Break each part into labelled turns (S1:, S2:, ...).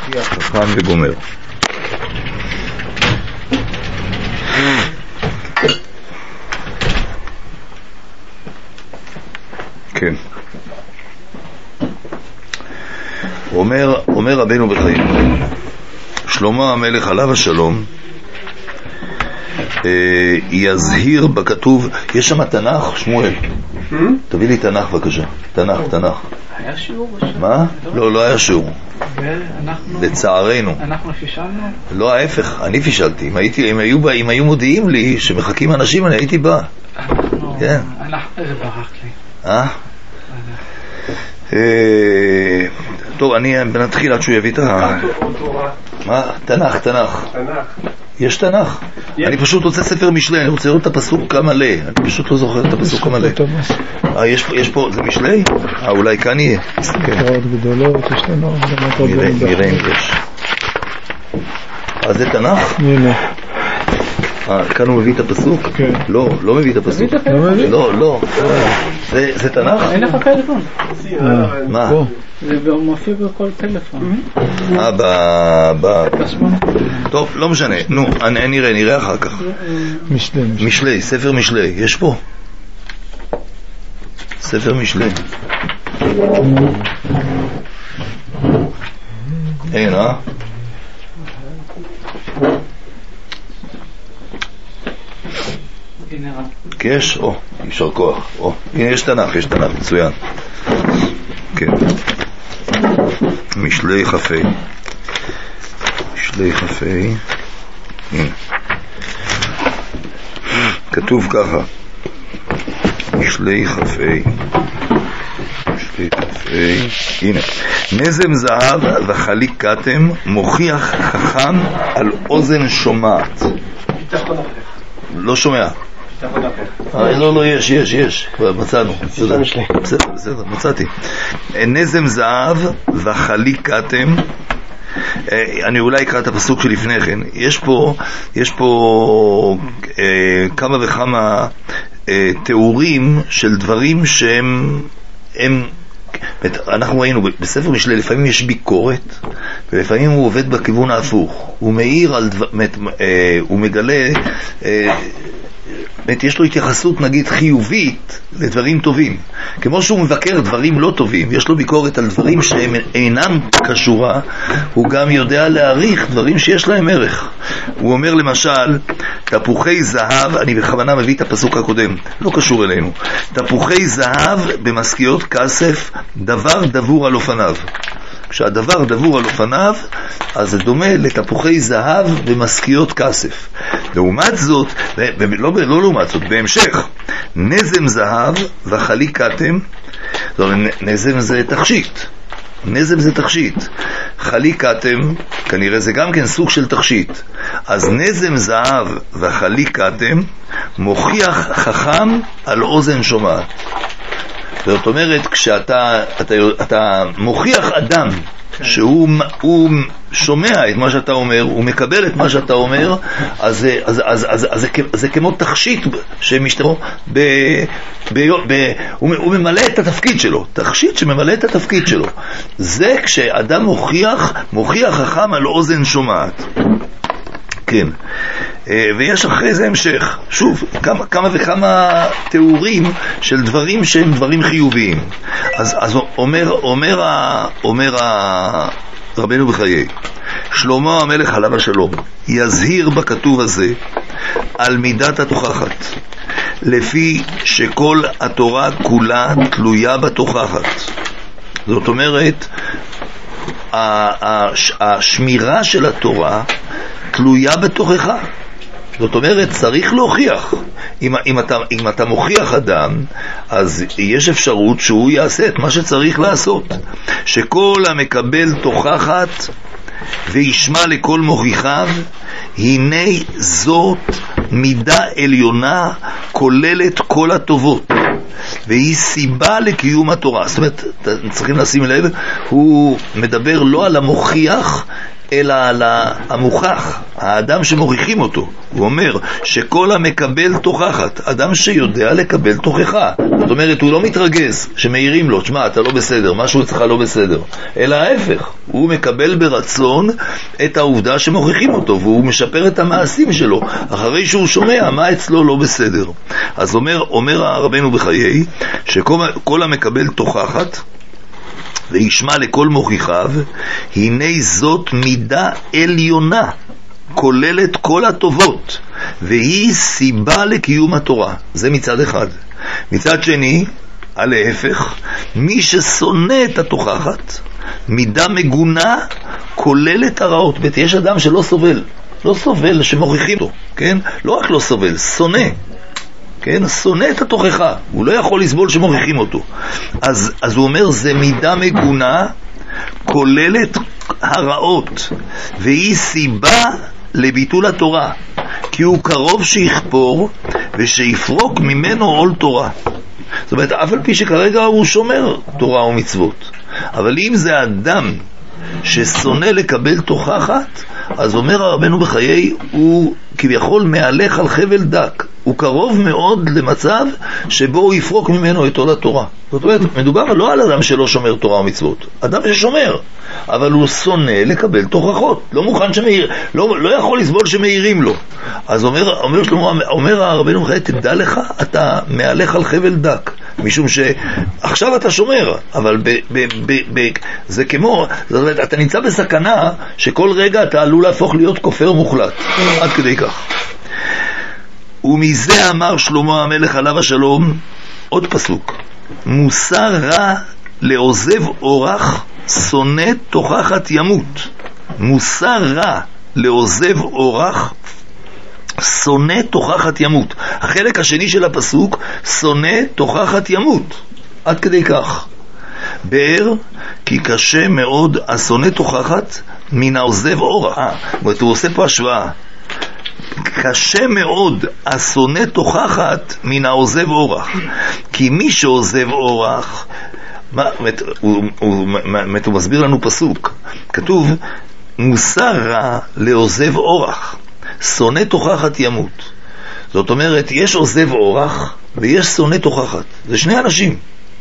S1: חכם וגומר. כן. אומר רבנו בחיים, שלמה המלך עליו השלום יזהיר בכתוב, יש שם תנ"ך, שמואל, תביא לי תנ"ך בבקשה, תנ"ך.
S2: היה שיעור?
S1: מה? לא היה שיעור. לצערנו.
S2: אנחנו פישלנו?
S1: לא, ההפך, אני פישלתי. אם היו מודיעים לי שמחכים אנשים, אני הייתי בא. כן.
S2: זה ברח לי.
S1: טוב, אני נתחיל עד שהוא יביא את מה? תנ"ך. יש תנ"ך. אני פשוט רוצה ספר משלי, אני רוצה לראות את הפסוק המלא. אני פשוט לא זוכר את הפסוק המלא. יש פה, זה משלי? אולי כאן יהיה.
S3: תקרות גדולות, יש לנו.
S1: נראה אם יש. זה תנ"ך?
S3: הנה.
S1: כאן הוא מביא את הפסוק?
S3: כן.
S1: לא מביא את הפסוק. לא. זה תנ"ך?
S2: אין לך טלפון.
S1: מה?
S2: זה מופיע בכל טלפון.
S1: טוב, לא משנה. נו, נראה אחר כך. משלי, ספר משלי. יש פה? ספר משלי. אין, יש? יישר כוח. הנה יש תנ"ך, מצוין. כן. משלי חפי. הנה. כתוב ככה. משלי חפי. הנה. נזם זהב וחליק כתם מוכיח חכם על אוזן שומעת. לא שומע. לא, יש, מצאנו. בסדר, מצאתי. נזם זהב וחליק כתם, אני אולי אקרא את הפסוק שלפני כן. יש פה כמה וכמה תיאורים של דברים שהם אנחנו ראינו בספר משלי, לפעמים יש ביקורת ולפעמים הוא עובד בכיוון ההפוך, הוא מאיר על הוא מגלה יש לו התייחסות נגיד חיובית לדברים טובים, כמו שהוא מבקר דברים לא טובים, יש לו ביקורת על דברים שהם אינם קשורה, הוא גם יודע להעריך דברים שיש להם ערך. הוא אומר למשל תפוחי זהב, אני בכוונה מביא את הפסוק הקודם, לא קשור אלינו, תפוחי זהב במשכיות כסף, דבר דבור על אופניו. כשהדבר דבור על אופניו, אז זה דומה לתפוחי זהב במשכיות כסף. לעומת זאת, לא לעומת זאת, בהמשך, נזם זהב וחליק כתם, נזם זה תכשיט. חליק כתם, כנראה זה גם כן סוג של תכשיט. אז נזם זהב וחליק כתם מוכיח חכם על אוזן שומעת. זאת אומרת, כשאתה מוכיח אדם שהוא שומע את מה שאתה אומר, הוא מקבל את מה שאתה אומר, אז זה כמו תכשיט שמשתמש, הוא ממלא את התפקיד שלו, תכשיט שממלא את התפקיד שלו. זה כשאדם מוכיח חכם על אוזן שומעת. כן. ויש אחרי זה המשך, שוב, כמה וכמה תיאורים של דברים שהם דברים חיוביים. אז אומר רבנו בחיי, שלמה המלך עליו השלום יזהיר בכתוב הזה על מידת התוכחת, לפי שכל התורה כולה תלויה בתוכחת. זאת אומרת, השמירה של התורה תלויה בתוכחה. זאת אומרת, צריך להוכיח. אם אתה מוכיח אדם, אז יש אפשרות שהוא יעשה את מה שצריך לעשות. שכל המקבל תוכחת וישמע לכל מוכיחיו, הנה זאת מידה עליונה כוללת כל הטובות, והיא סיבה לקיום התורה. זאת אומרת, צריכים לשים לב, הוא מדבר לא על המוכיח, אלא על המוכח, האדם שמוכיחים אותו. הוא אומר שכל המקבל תוכחת, אדם שיודע לקבל תוכחה. זאת אומרת, הוא לא מתרגז שמעירים לו, תשמע, אתה לא בסדר, משהו אצלך לא בסדר, אלא ההפך, הוא מקבל ברצון את העובדה שמוכיחים אותו, והוא משפר את המעשים שלו אחרי שהוא שומע מה אצלו לא בסדר. אז אומר רבנו בחיי שכל המקבל תוכחת וישמע לכל מוכיחיו, הנה זאת מידה עליונה, כוללת כל הטובות, והיא סיבה לקיום התורה. זה מצד אחד. מצד שני, על ההפך, מי ששונא את התוכחת, מידה מגונה, כוללת הרעות. יש אדם שלא סובל, לא סובל שמוכיחים אותו, כן? לא רק לא סובל, שונא. כן? שונא את התוכחה, הוא לא יכול לסבול שמוכיחים אותו. אז הוא אומר, זה מידה מגונה, כוללת הרעות, והיא סיבה לביטול התורה, כי הוא קרוב שיכפור ושיפרוק ממנו עול תורה. זאת אומרת, אף על פי שכרגע הוא שומר תורה ומצוות, אבל אם זה אדם ששונא לקבל תוכחת, אז אומר הרבנו בחיי, הוא כביכול מהלך על חבל דק, הוא קרוב מאוד למצב שבו הוא יפרוק ממנו את עול התורה. זאת אומרת, מדובר לא על אדם שלא שומר תורה ומצוות, אדם ששומר, אבל הוא שונא לקבל תוכחות, לא מוכן שמעיר, לא יכול לסבול שמעירים לו. אז אומר הרבנו בחיי, תדע לך, אתה מהלך על חבל דק, משום שעכשיו אתה שומר, אבל זה כמו, זאת אומרת, אתה נמצא בסכנה שכל רגע אתה עלול להפוך להיות כופר מוחלט, עד כדי כך. ומזה אמר שלמה המלך עליו השלום, עוד פסוק, מוסר רע לעוזב אורח, שונא תוכחת ימות. מוסר רע לעוזב אורח, שונא תוכחת ימות. החלק השני של הפסוק, שונא תוכחת ימות, עד כדי כך. באר, כי קשה מאוד השונא תוכחת מן העוזב אורח. הוא עושה פה השוואה, קשה מאוד השונא תוכחת מן העוזב אורח, כי מי שעוזב אורח, הוא מסביר לנו פסוק, כתוב מוסר רע לעוזב אורח, שונא תוכחת ימות. זאת אומרת, יש עוזב אורח ויש שונא תוכחת, זה שני אנשים.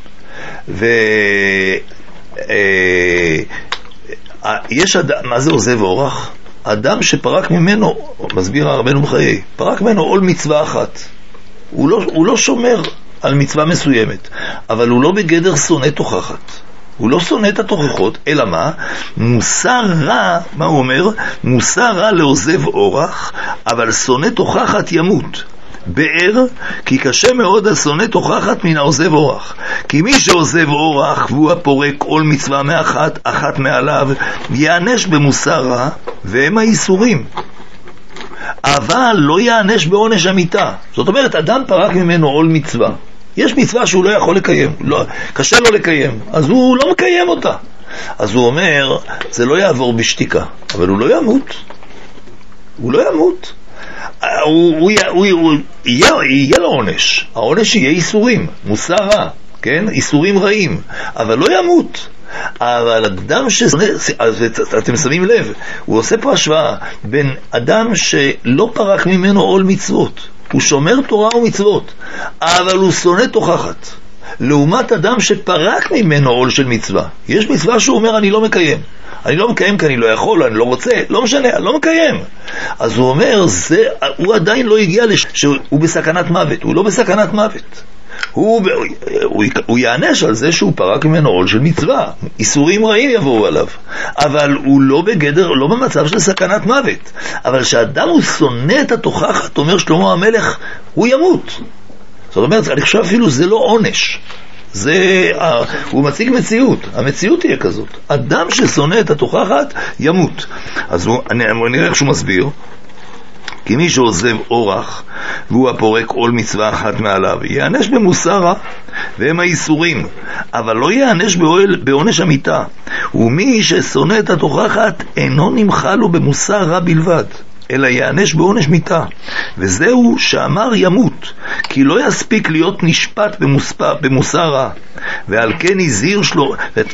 S1: יש מה זה עוזב אורח? אדם שפרק ממנו, מסביר הרבנו בחיי, פרק ממנו עול מצווה אחת. הוא לא שומר על מצווה מסוימת, אבל הוא לא בגדר שונא תוכחת. הוא לא שונא את התוכחות, אלא מה? מוסר רע, מה הוא אומר? מוסר רע לעוזב אורח, אבל שונא תוכחת ימות. באר, כי קשה מאוד השונא תוכחת מן העוזב אורח. כי מי שעוזב אורח והוא הפורק עול מצווה אחת מעליו, יענש במוסר רע, והם האיסורים. אבל לא יענש בעונש המיתה. זאת אומרת, אדם פרק ממנו עול מצווה. יש מצווה שהוא לא יכול לקיים, קשה לו לקיים, אז הוא לא מקיים אותה. אז הוא אומר, זה לא יעבור בשתיקה, אבל הוא לא ימות. הוא לא ימות. יהיה לו עונש. העונש יהיה איסורים, מוסר רע, כן? איסורים רעים, אבל לא ימות. אבל אדם אתם שמים לב, הוא עושה פה השוואה בין אדם שלא פרק ממנו עול מצוות, הוא שומר תורה ומצוות, אבל הוא שונא תוכחת, לעומת אדם שפרק ממנו עול של מצווה. יש מצווה שהוא אומר אני לא מקיים, אני לא מקיים כי אני לא יכול, אני לא רוצה, לא משנה, אני לא מקיים. אז הוא אומר, הוא עדיין לא הגיע שהוא בסכנת מוות, הוא לא בסכנת מוות. הוא יענש על זה שהוא פרק ממנו עול של מצווה, איסורים רעים יבואו עליו, אבל הוא לא בגדר, לא במצב של סכנת מוות. אבל שאדם הוא שונא את התוכחת, אומר שלמה המלך, הוא ימות. זאת אומרת, אני חושב אפילו זה לא עונש, הוא מציג מציאות, המציאות תהיה כזאת, אדם ששונא את התוכחת ימות. אז אני נראה איך שהוא מסביר, כי מי שעוזב אורח והוא הפורק עול מצווה אחת מעליו, יענש במוסר רע, והם האיסורים, אבל לא יענש בעונש המיתה. ומי ששונא את התוכחת אינו נמחה לו במוסר רע בלבד. אלא יענש בעונש מיתה. וזהו שאמר ימות, כי לא יספיק להיות נשפט במוסר רע. ועל כן הזהיר שלו,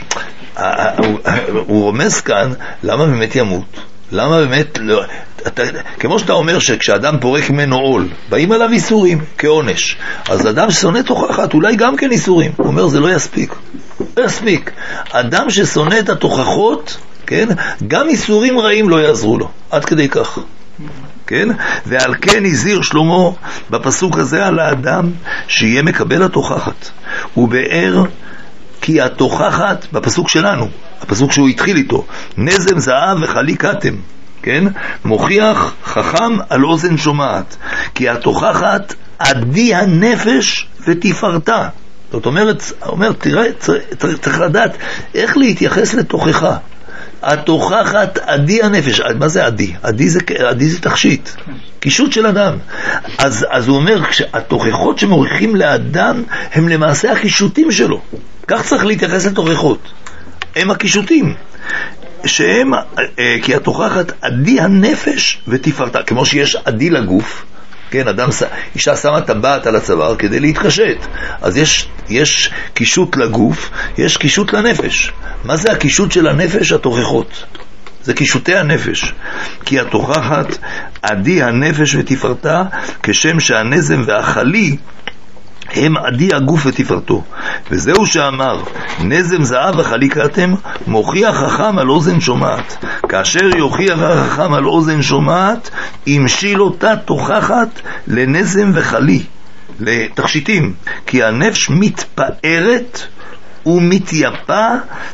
S1: הוא רומז כאן, למה באמת ימות? למה באמת, כמו שאתה אומר שכשאדם פורק ממנו עול, באים עליו איסורים כעונש, אז אדם ששונא תוכחת, אולי גם כן איסורים. הוא אומר, זה לא יספיק. לא יספיק. אדם ששונא את התוכחות, כן, גם איסורים רעים לא יעזרו לו. עד כדי כך. כן? ועל כן הזהיר שלמה בפסוק הזה על האדם שיהיה מקבל התוכחת. הוא באר כי התוכחת, בפסוק שלנו, הפסוק שהוא התחיל איתו, נזם זהב וחלי כתם, כן? מוכיח חכם על אוזן שומעת, כי התוכחת עדי הנפש ותפארתה. זאת אומרת, תראה, צריך לדעת איך להתייחס לתוכחה. התוכחת עדי הנפש. מה זה עדי? עדי זה תכשיט, קישוט של אדם. אז הוא אומר, התוכחות שמוריחים לאדם הם למעשה הקישוטים שלו. כך צריך להתייחס לתוכחות, הם הקישוטים שהם, כי התוכחת עדי הנפש ותפארתה. כמו שיש עדי לגוף, כן, אישה שמה טבעת על הצוואר כדי להתחשט, אז יש קישוט לגוף, יש קישוט לנפש. מה זה הקישוט של הנפש? התוכחות, זה קישוטי הנפש. כי התוכחת עדי הנפש ותפארתה, כשם שהנזם והחלי הם עדי הגוף ותפארתו. וזהו שאמר, נזם זהב וחלי כתם, מוכיח חכם על אוזן שומעת. כאשר יוכיח החכם על אוזן שומעת, ימשיל אותה תוכחת לנזם וחלי, לתכשיטים. כי הנפש מתפארת ומתייפה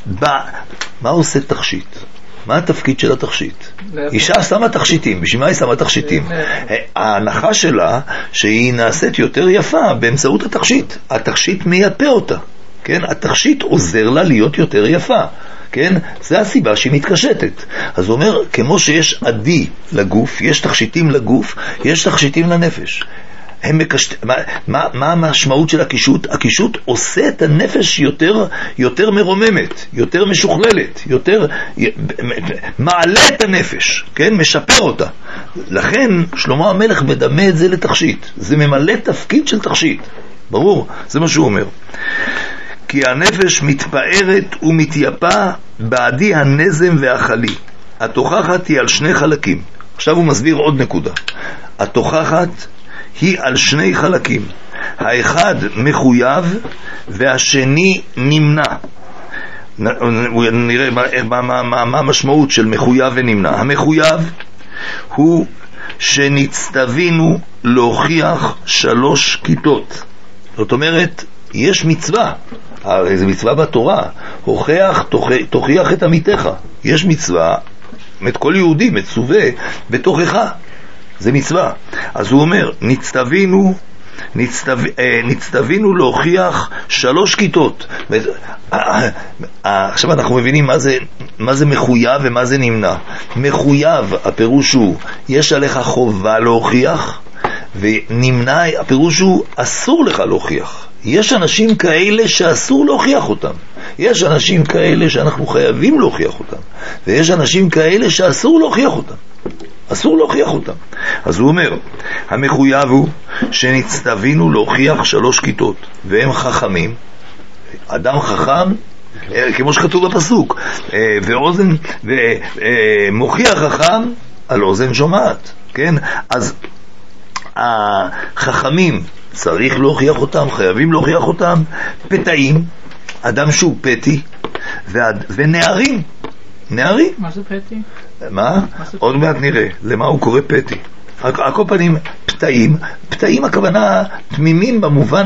S1: מה עושה תכשיט? מה התפקיד של התכשיט? אישה שמה תכשיטים. בשביל מה היא שמה תכשיטים? ההנחה שלה שהיא נעשית יותר יפה באמצעות התכשיט. התכשיט מייפה אותה, כן? התכשיט עוזר לה להיות יותר יפה, כן? זה הסיבה שהיא מתקשטת. אז הוא אומר, כמו שיש עדי לגוף, יש תכשיטים לגוף, יש תכשיטים לנפש. מה המשמעות של הקישוט? הקישוט עושה את הנפש יותר מרוממת, יותר משוכללת, יותר מעלה את הנפש, כן? משפר אותה. לכן שלמה המלך מדמה את זה לתכשיט. זה ממלא תפקיד של תכשיט. ברור? זה מה שהוא אומר. כי הנפש מתפארת ומתייפה בעדי הנזם והחלי. התוכחת היא על שני חלקים. עכשיו הוא מסביר עוד נקודה. התוכחת היא על שני חלקים. האחד מחויב והשני נמנע. נראה מה המשמעות של מחויב ונמנע. המחויב הוא שנצטווינו להוכיח 3 כיתות. זאת אומרת, יש מצווה, זה מצווה בתורה, תוכיח את עמיתך. יש מצווה, את כל יהודי מצווה בתוכחה, זה מצווה. אז הוא אומר, נצטווינו להוכיח 3 כיתות. עכשיו אנחנו מבינים מה זה מחויב ומה זה נמנע. מחויב, הפירוש הוא, יש עליך חובה להוכיח, ונמנע, הפירוש הוא, אסור לך להוכיח. יש אנשים כאלה שאסור להוכיח אותם. יש אנשים כאלה שאנחנו חייבים להוכיח אותם. ויש אנשים כאלה שאסור להוכיח אותם. אסור להוכיח אותם. אז הוא אומר, המחויב הוא שנצטווינו להוכיח 3 כיתות, והם חכמים. אדם חכם, כמו שכתוב בפסוק, ואוזן, ומוכיח חכם על אוזן שומעת, כן? אז החכמים צריך להוכיח אותם, חייבים להוכיח אותם. פתאים, אדם שהוא פתי, ונערים. נערים.
S2: מה זה פתי?
S1: מה? עוד מעט נראה למה הוא קורא פתי. על כל פנים, פתאים הכוונה תמימים במובן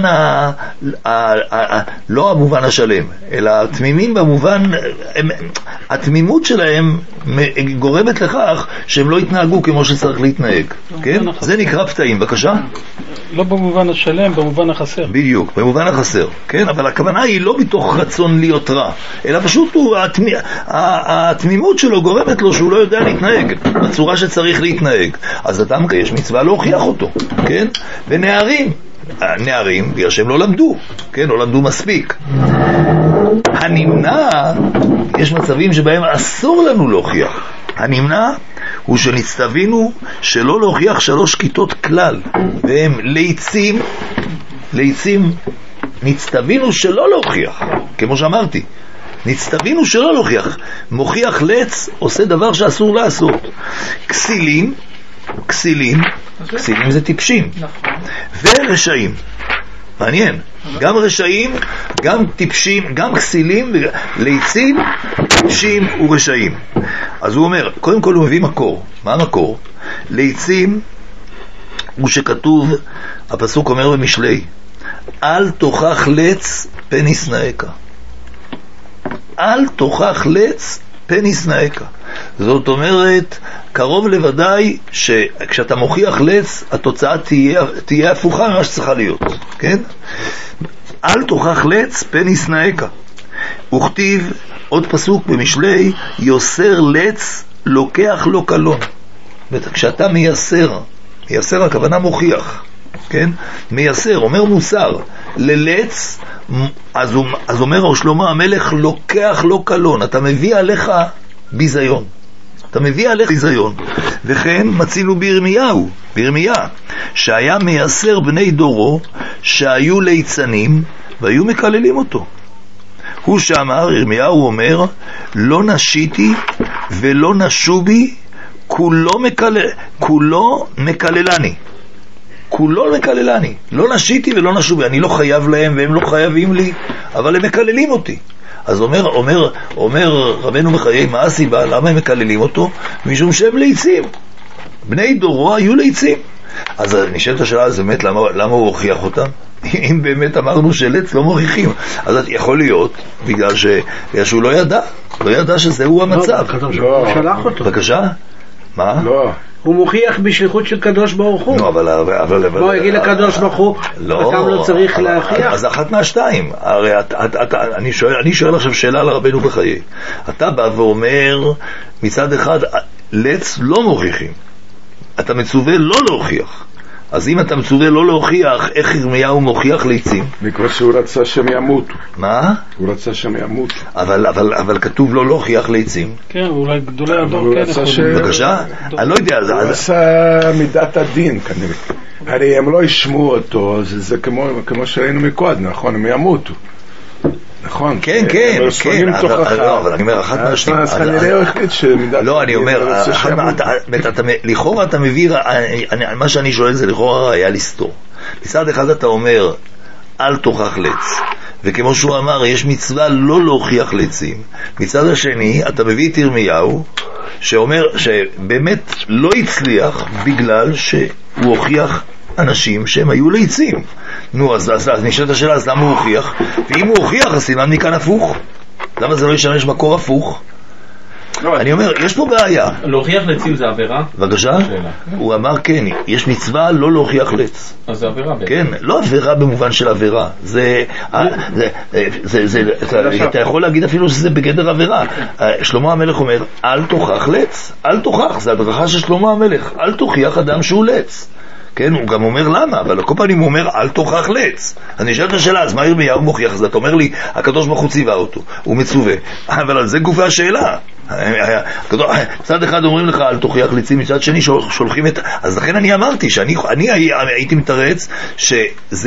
S1: לא המובן השלם, אלא תמימים במובן, התמימות שלהם גורמת לכך שהם לא יתנהגו כמו שצריך להתנהג, כן? זה נקרא פתאים. בבקשה?
S3: לא במובן השלם, במובן החסר.
S1: בדיוק, במובן החסר, כן? אבל הכוונה היא לא מתוך רצון להיות רע, אלא פשוט התמימות שלו גורמת לו שהוא לא יודע להתנהג בצורה שצריך להתנהג. אז אדם יש מצווה להוכיח אותו, כן? ונערים, בגלל שהם לא למדו, כן? לא למדו מספיק. הנמנע, יש מצבים שבהם אסור לנו להוכיח. הנמנע הוא שנצטווינו שלא להוכיח 3 כיתות כלל, והם ליצים נצטווינו שלא להוכיח, כמו שאמרתי, נצטווינו שלא להוכיח. מוכיח לץ עושה דבר שאסור לעשות. כסילים זה טיפשים, ורשעים. מעניין, גם רשעים, גם טיפשים, גם כסילים, ליצים, טיפשים ורשעים. אז הוא אומר, קודם כל הוא מביא מקור. מה המקור? ליצים הוא שכתוב, הפסוק אומר במשלי, אל תוכח לץ פן ישנאך. אל תוכח לץ פן ישנאך. זאת אומרת, קרוב לוודאי שכשאתה מוכיח לץ, התוצאה תהיה הפוכה ממה שצריכה להיות, כן? אל תוכח לץ פן ישנאך. וכתיב עוד פסוק במשלי, יוסר לץ לוקח לו קלון. כשאתה מייסר הכוונה מוכיח, כן? מייסר, אומר מוסר, ללץ, אז אומר שלמה המלך לוקח לו קלון, אתה מביא עליך ביזיון. וכן מצינו בירמיה, שהיה מייסר בני דורו שהיו ליצנים והיו מקללים אותו. הוא שאמר, ירמיהו אומר, לא נשיתי ולא נשובי, כולו מקללני. לא נשיתי ולא נשובי, אני לא חייב להם והם לא חייבים לי, אבל הם מקללים אותי. אז אומר רבנו בחיי, מה הסיבה? למה הם מקללים אותו? משום שהם ליצים. בני דורו היו ליצים. אז נשאלת השאלה, אז באמת, למה הוא הוכיח אותם? אם באמת אמרנו שלץ לא מוכיחים, אז יכול להיות בגלל שהוא לא ידע שזהו המצב.
S2: הוא שלח אותו.
S1: בבקשה? מה?
S4: לא.
S2: הוא מוכיח בשליחות של קדוש ברוך הוא.
S1: לא, אבל
S2: בוא יגיד לקדוש ברוך הוא, אתה לא צריך להכריח.
S1: אז אחת מהשתיים. הרי אני שואל עכשיו שאלה לרבנו בחיי. אתה בא ואומר, מצד אחד, לץ לא מוכיחים. אתה מצווה לא להוכיח. אז אם אתה מצווה לא להוכיח, איך ירמיהו מוכיח ליצים?
S4: בגלל שהוא רצה שהם ימותו.
S1: מה?
S4: הוא רצה שהם ימותו.
S1: אבל כתוב לא להוכיח ליצים.
S3: כן, אולי גדולי הדור כן.
S1: בבקשה? אני לא יודע.
S4: הוא עשה מידת הדין כנראה. הרי הם לא ישמעו אותו, זה כמו שראינו מקודם, נכון? הם ימותו. נכון?
S1: כן. אבל אני אומר, אחת מהשתיים.
S4: אז כנראה הוא החליט שמידת...
S1: לא, אני אומר, לכאורה אתה מביא, מה שאני שואל זה לכאורה היה לסתור. מצד אחד אתה אומר, אל תוכח לץ. וכמו שהוא אמר, יש מצווה לא להוכיח לצים. מצד השני, אתה מביא את ירמיהו, שאומר שבאמת לא הצליח בגלל שהוא הוכיח אנשים שהם היו ליצים. נו, אז נשאלת השאלה, אז למה הוא הוכיח? ואם הוא הוכיח, אז סימן מכאן הפוך. למה זה לא ישמש מקור הפוך? אני אומר, יש פה בעיה.
S5: להוכיח לצים זה עבירה?
S1: בבקשה? הוא אמר כן, יש מצווה לא להוכיח לץ.
S5: אז זה עבירה בעצם.
S1: כן, לא עבירה במובן של עבירה. אתה יכול להגיד אפילו שזה בגדר עבירה. שלמה המלך אומר, אל תוכח לץ. אל תוכח, זה הדרכה של שלמה המלך. אל תוכיח אדם שהוא לץ. כן, הוא גם אומר למה, אבל כל פעמים הוא אומר אל תוכח לץ. אני שואל את השאלה, אז מה ירמיהו מוכיח? אז אתה אומר לי, הקדוש ברוך הוא ציווה אותו, הוא מצווה. אבל על זה גופה השאלה. מצד אחד אומרים לך אל תוכיח לצים, מצד שני שולחים את... אז לכן אני אמרתי שאני הייתי מתרץ שזה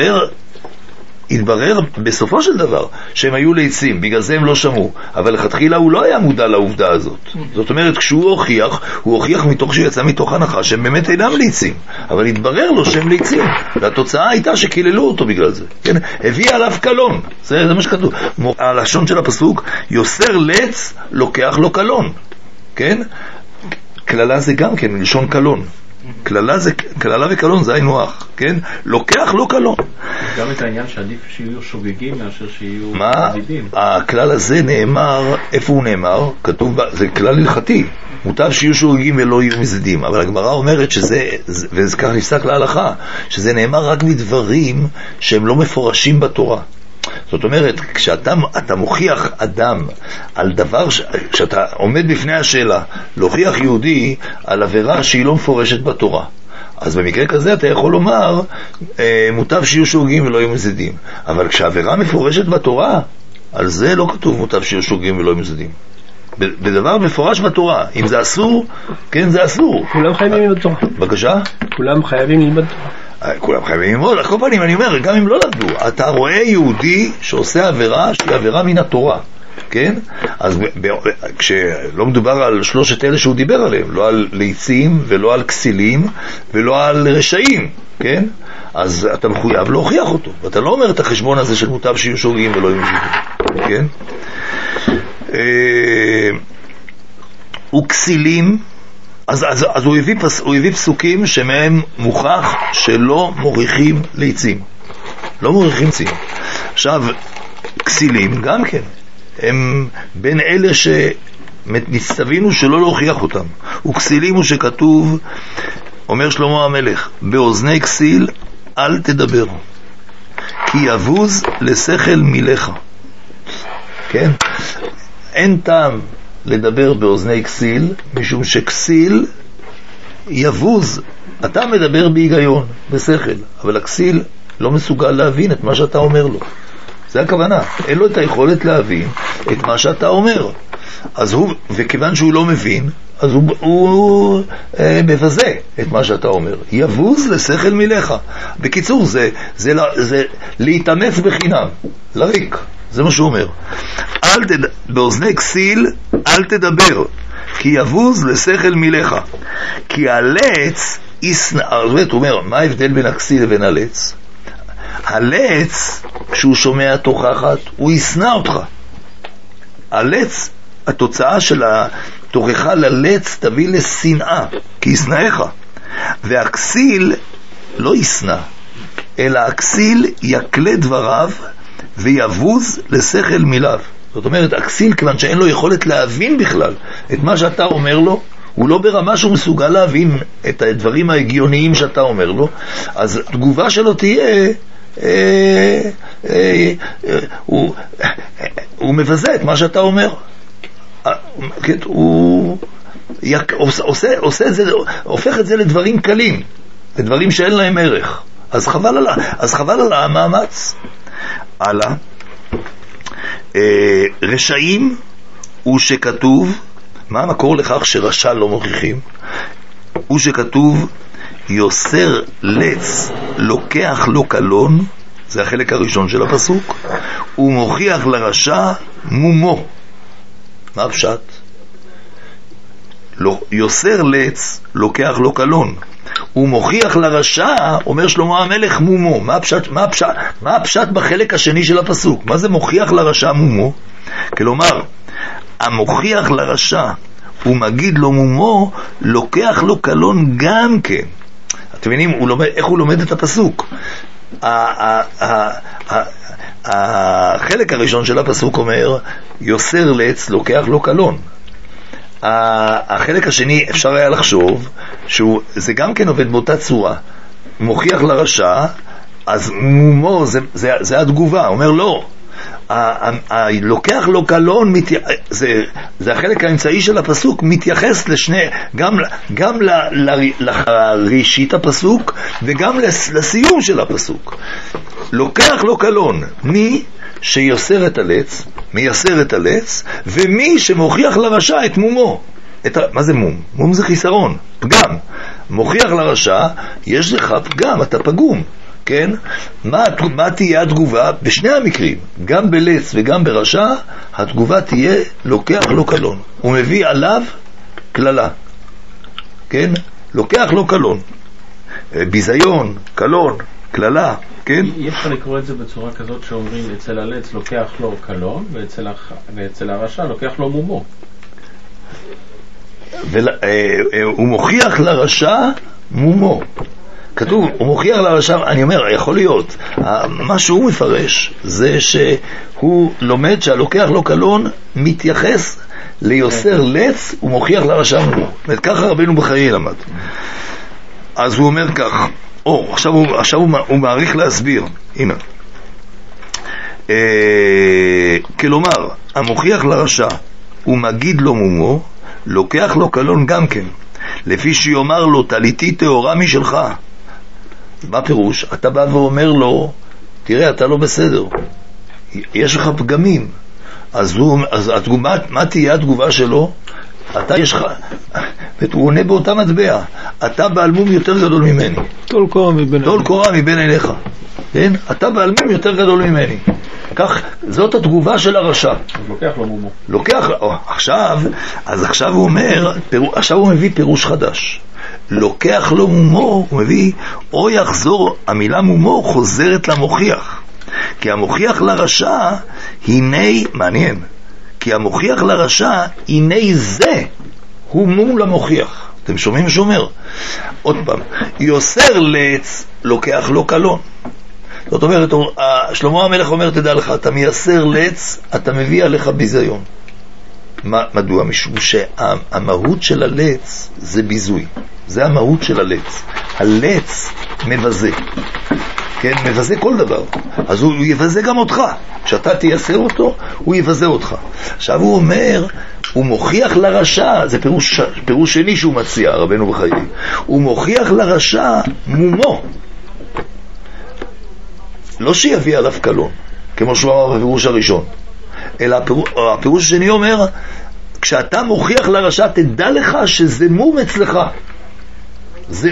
S1: התברר בסופו של דבר שהם היו ליצים, בגלל זה הם לא שמעו, אבל לכתחילה הוא לא היה מודע לעובדה הזאת. זאת אומרת, כשהוא הוכיח מתוך שהוא יצא מתוך הנחה שהם באמת אינם ליצים, אבל התברר לו שהם ליצים, והתוצאה הייתה שקיללו אותו בגלל זה, כן? הביא עליו קלון, זה מה שכתוב. הלשון של הפסוק, יוסר לץ לוקח לו קלון, כן? כללה זה גם כן מלשון קלון. כללה וקלון זה היינו הך, כן? לוקח לו קלון.
S5: גם את העניין שעדיף שיהיו שוגגים מאשר שיהיו מזידים.
S1: הכלל הזה נאמר, איפה הוא נאמר? כתוב, זה כלל הלכתי, מוטב שיהיו שוגגים ולא יהיו מזידים, אבל הגמרא אומרת שזה, וזה כך נפסק להלכה, שזה נאמר רק מדברים שהם לא מפורשים בתורה. זאת אומרת, כשאתה מוכיח אדם על דבר, כשאתה עומד בפני השאלה להוכיח יהודי על עבירה שהיא לא מפורשת בתורה, אז במקרה כזה אתה יכול לומר מוטב שיהיו שוגגים ולא יהיו מזידים. אבל כשהעבירה מפורשת בתורה, על זה לא כתוב מוטב שיהיו שוגגים ולא יהיו מזידים. בדבר מפורש בתורה. אם זה אסור, כן, זה אסור.
S2: כולם חייבים ללמוד תורה.
S1: בבקשה?
S2: כולם חייבים ללמוד תורה.
S1: כולם חייבים ללמוד. על כל פנים, אני אומר, גם אם לא למדו, אתה רואה יהודי שעושה עבירה שהיא עבירה מן התורה. כן? אז כשלא מדובר על שלושת אלה שהוא דיבר עליהם, לא על ליצים ולא על כסילים ולא על רשעים, כן? אז אתה מחויב להוכיח אותו, ואתה לא אומר את החשבון הזה של מוטב שיהיו שוגעים ולא יהיו שוגעים, כן? וכסילים, אז הוא הביא פסוקים שמהם מוכח שלא מוריכים ליצים, לא מוריכים ליצים. עכשיו, כסילים גם כן הם בין אלה שנצטווינו שלא להוכיח אותם. וכסילים הוא שכתוב, אומר שלמה המלך, באוזני כסיל אל תדבר, כי יבוז לשכל מילך. כן? אין טעם לדבר באוזני כסיל, משום שכסיל יבוז. אתה מדבר בהיגיון, בשכל, אבל הכסיל לא מסוגל להבין את מה שאתה אומר לו. זה הכוונה, אין לו את היכולת להבין את מה שאתה אומר. אז הוא, וכיוון שהוא לא מבין, אז הוא מבזה את מה שאתה אומר. יבוז לשכל מילך. בקיצור, זה להתאמץ בחינם, לריק, זה מה שהוא אומר. באוזני כסיל אל תדבר, כי יבוז לשכל מילך. כי הלץ ישנא. הוא אומר, מה ההבדל בין הכסיל לבין הלץ? הלץ, כשהוא שומע תוכחת, הוא ישנא אותך. הלץ, התוצאה של התוכחה ללץ תביא לשנאה, כי ישנאיך. והכסיל לא ישנא, אלא הכסיל יקלה דבריו ויבוז לשכל מיליו. זאת אומרת, הכסיל, כיוון שאין לו יכולת להבין בכלל את מה שאתה אומר לו, הוא לא ברמה שהוא מסוגל להבין את הדברים ההגיוניים שאתה אומר לו, אז התגובה שלו תהיה הוא מבזה את מה שאתה אומר. הוא עושה את זה, הופך את זה לדברים קלים, לדברים שאין להם ערך. אז חבל על המאמץ. הלאה. רשעים הוא שכתוב, מה המקור לכך שרשע לא מוכיחים? הוא שכתוב יוסר לץ לוקח לו קלון, זה החלק הראשון של הפסוק, הוא מוכיח לרשע מומו. מה הפשט? יוסר לץ לוקח לו קלון, הוא מוכיח לרשע, אומר שלמה המלך, מומו. מה הפשט בחלק השני של הפסוק? מה זה מוכיח לרשע מומו? כלומר, המוכיח לרשע ומגיד לו מומו, לוקח לו קלון גם כן. אתם מבינים איך הוא לומד את הפסוק? החלק הראשון של הפסוק אומר יוסר לץ לוקח לו קלון. החלק השני אפשר היה לחשוב שזה גם כן עובד באותה צורה, מוכיח לרשע, אז מומו זה התגובה. אומר לא, לוקח לו קלון, זה החלק האמצעי של הפסוק, מתייחס לשני, גם לראשית הפסוק וגם לסיום של הפסוק. לוקח לו קלון מי שיוסר את הלץ, מייסר את הלץ, ומי שמוכיח לרשע את מומו. מה זה מום? מום זה חיסרון, פגם. מוכיח לרשע, יש לך פגם, אתה פגום. כן? מה תהיה התגובה? בשני המקרים, גם בלץ וגם ברשע, התגובה תהיה לוקח לו קלון. הוא מביא עליו כללה. כן? לוקח לו קלון. ביזיון, קלון, כללה, כן?
S5: יש לקרוא את זה בצורה כזאת שאומרים אצל הלץ לוקח לו קלון ואצל הרשע לוקח לו מומו.
S1: הוא מוכיח לרשע מומו. כתוב, הוא מוכיח לרשע, אני אומר, יכול להיות, מה שהוא מפרש זה שהוא לומד שהלוקח לו קלון מתייחס ליוסר לץ, הוא מוכיח לרשע מומו. ככה רבינו בחיי למד. אז הוא אומר כך, עכשיו הוא מעריך להסביר, הנה. כלומר, המוכיח לרשע ומגיד לו מומו, לוקח לו קלון גם כן, לפי שיאמר לו תליתי תאורה משלך. מה פירוש? אתה בא ואומר לו, תראה, אתה לא בסדר, יש לך פגמים, אז התגובה, מה תהיה התגובה שלו? אתה יש לך, הוא עונה באותה מטבע, אתה בעל מום יותר גדול ממני.
S3: טול קורה מבין עיניך. כן? אתה בעל מום יותר גדול ממני. כך, זאת התגובה של הרשע.
S5: לוקח לו מומו.
S1: עכשיו הוא אומר, עכשיו הוא מביא פירוש חדש. לוקח לו מומו, הוא מביא, או יחזור, המילה מומו חוזרת למוכיח. כי המוכיח לרשע, הנה, מעניין, כי המוכיח לרשע, הנה זה, הוא מום למוכיח. אתם שומעים שאומר? עוד פעם, יוסר לץ, לוקח לו קלון. זאת אומרת, שלמה המלך אומר, תדע לך, אתה מייסר לץ, אתה מביא עליך ביזיון. מדוע? משום שהמהות של הלץ זה ביזוי. זה המהות של הלץ. הלץ מבזה. כן, מבזה כל דבר. אז הוא יבזה גם אותך. כשאתה תייסר אותו, הוא יבזה אותך. עכשיו הוא אומר, הוא מוכיח לרשע, זה פירוש שני שהוא מציע, רבנו בחיי. הוא מוכיח לרשע מומו. לא שיביא עליו קלון, כמו שהוא אמר בפירוש הראשון, אלא הפירוש השני אומר, כשאתה מוכיח לרשע, תדע לך שזה מום אצלך. זה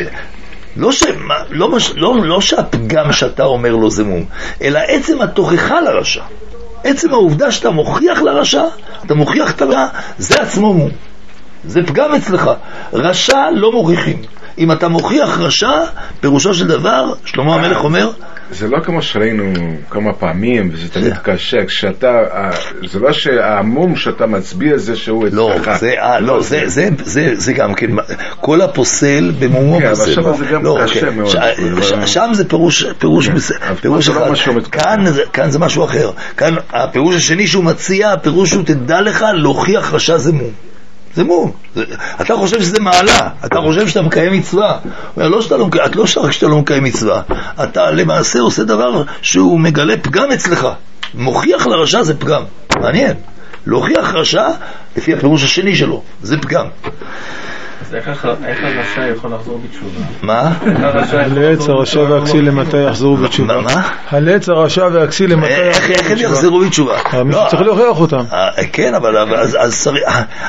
S1: לא שהפגם שאתה אומר לו זה מום, אלא עצם התוכחה לרשע. עצם העובדה שאתה מוכיח לרשע, אתה מוכיח את הרשע, זה עצמו מום. זה פגם אצלך. רשע לא מוכיחים. אם אתה מוכיח רשע, פירושו של דבר, שלמה המלך אומר,
S4: זה לא כמו שראינו כמה פעמים, וזה תמיד קשה, כשאתה, זה לא שהמום שאתה מצביע זה שהוא אצלך.
S1: לא, זה גם כן, כל הפוסל במומו פוסל.
S4: אבל שם זה גם קשה מאוד.
S1: שם זה פירוש אחד. כאן זה משהו אחר. כאן הפירוש השני שהוא מציע, הפירוש שהוא תדע לך להוכיח רשע זה מום. זה מום. אתה חושב שזה מעלה, אתה חושב שאתה מקיים מצווה. לא רק שאתה לא מקיים מצווה, אתה למעשה עושה דבר שהוא מגלה פגם אצלך. מוכיח לרשע זה פגם. מעניין. להוכיח רשע, לפי הפירוש השני שלו, זה פגם.
S5: אז איך הרשע יכול לחזור בתשובה?
S1: מה?
S3: הלץ, הרשע והכסיל למתי יחזרו בתשובה?
S1: מה?
S3: הלץ, הרשע והכסיל למתי יחזרו בתשובה?
S1: איך הם יחזרו בתשובה?
S3: מישהו צריך להוכיח אותם.
S1: כן, אבל אז צריך...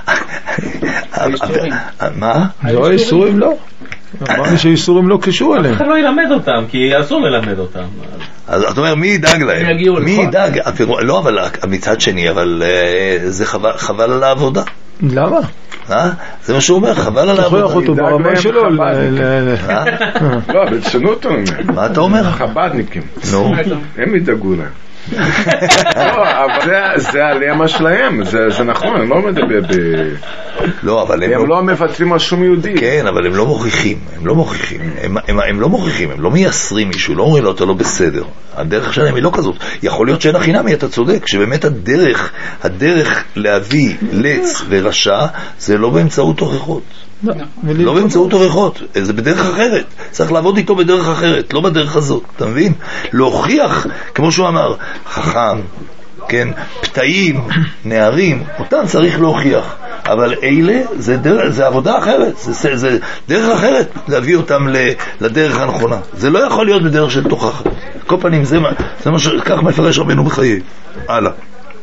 S1: מה?
S3: לא, איסורים לא. אמרנו שאיסורים לא קשור אליהם.
S5: אף אחד לא ילמד אותם, כי אסור ללמד אותם.
S1: אז אתה אומר, מי ידאג להם? מי ידאג? לא, אבל מצד שני, אבל זה חבל על העבודה.
S3: למה?
S1: זה מה שהוא אומר, חבל על העבודה.
S3: תוכיח אותו ברמה שלו.
S4: לא, ברצינות הוא אומר.
S1: מה אתה אומר?
S4: חבדניקים.
S1: נו.
S4: הם ידאגו להם. לא, אבל זה הלמה שלהם, זה נכון, אני לא מדבר
S1: לא, אבל
S4: הם לא מוותרים על שום יהודי.
S1: כן, אבל הם לא מוכיחים, הם לא מייסרים מישהו, לא אומרים לו, אתה לא בסדר. הדרך שלהם היא לא כזאת. יכול להיות שאין החינמי, אתה צודק, שבאמת הדרך להביא לץ ורשע, זה לא באמצעות תוכחות. לא באמצעות תוכחות, זה בדרך אחרת. צריך לעבוד איתו בדרך אחרת, לא בדרך הזאת, אתה מבין? להוכיח, כמו שהוא אמר, חכם, כן, פתאים, נערים, אותם צריך להוכיח. אבל אלה זה עבודה אחרת, זה דרך אחרת להביא אותם לדרך הנכונה. זה לא יכול להיות בדרך של תוכחה. כל פנים, זה מה שכך מפרש רבנו בחיי. הלאה.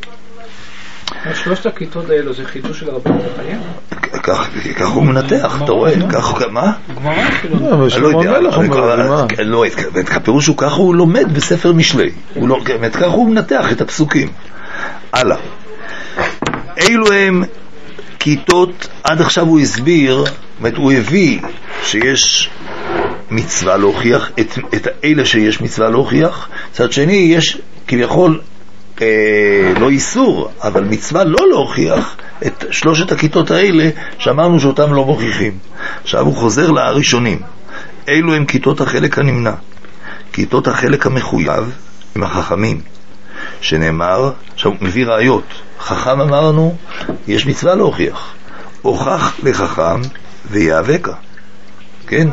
S2: שלושת הכיתות האלו זה חידוש של רבנו בחיי?
S1: כך הוא מנתח, אתה רואה? מה?
S2: גמרא אפילו.
S1: לא, את הפירוש הוא ככה הוא לומד בספר משלי. ככה הוא מנתח את הפסוקים. הלאה. אילו הם כיתות, עד עכשיו הוא הסביר, הוא הביא שיש מצווה להוכיח, את אלה שיש מצווה להוכיח, צד שני יש כביכול לא איסור, אבל מצווה לא להוכיח את שלושת הכיתות האלה שאמרנו שאותם לא מוכיחים. עכשיו הוא חוזר לראשונים. אילו הם כיתות החלק הנמנע, כיתות החלק המחויב עם החכמים, שנאמר, עכשיו מביא ראיות, חכם אמרנו, יש מצווה להוכיח, הוכח לחכם ויאבקה, כן?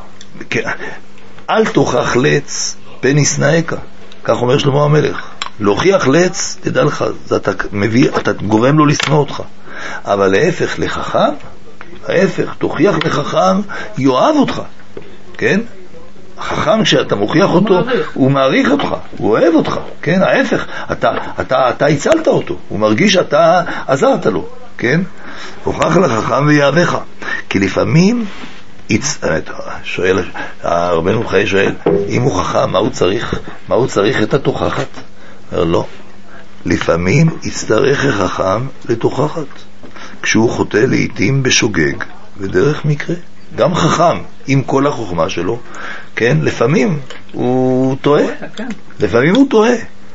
S1: אל תוכח לץ פן ישנאך, כך אומר שלמה המלך. להוכיח לץ, תדע לך, אתה גורם לו לשנוא אותך. אבל להפך לחכם, תוכיח לחכם, יאהב אותך, כן? החכם כשאתה מוכיח אותו, הוא מעריך אותך, הוא אוהב אותך, כן? ההפך, אתה הצלת אותו, הוא מרגיש שאתה עזרת לו, כן? הוכח לחכם ויאהבך, כי לפעמים, שואל, רבנו חיי שואל, אם הוא חכם, מה הוא צריך את התוכחת? אומר, לא. לפעמים יצטרך החכם לתוכחת, כשהוא חוטא לעתים בשוגג, ודרך מקרה. גם חכם, עם כל החוכמה שלו, כן, לפעמים הוא טועה, לפעמים הוא טועה.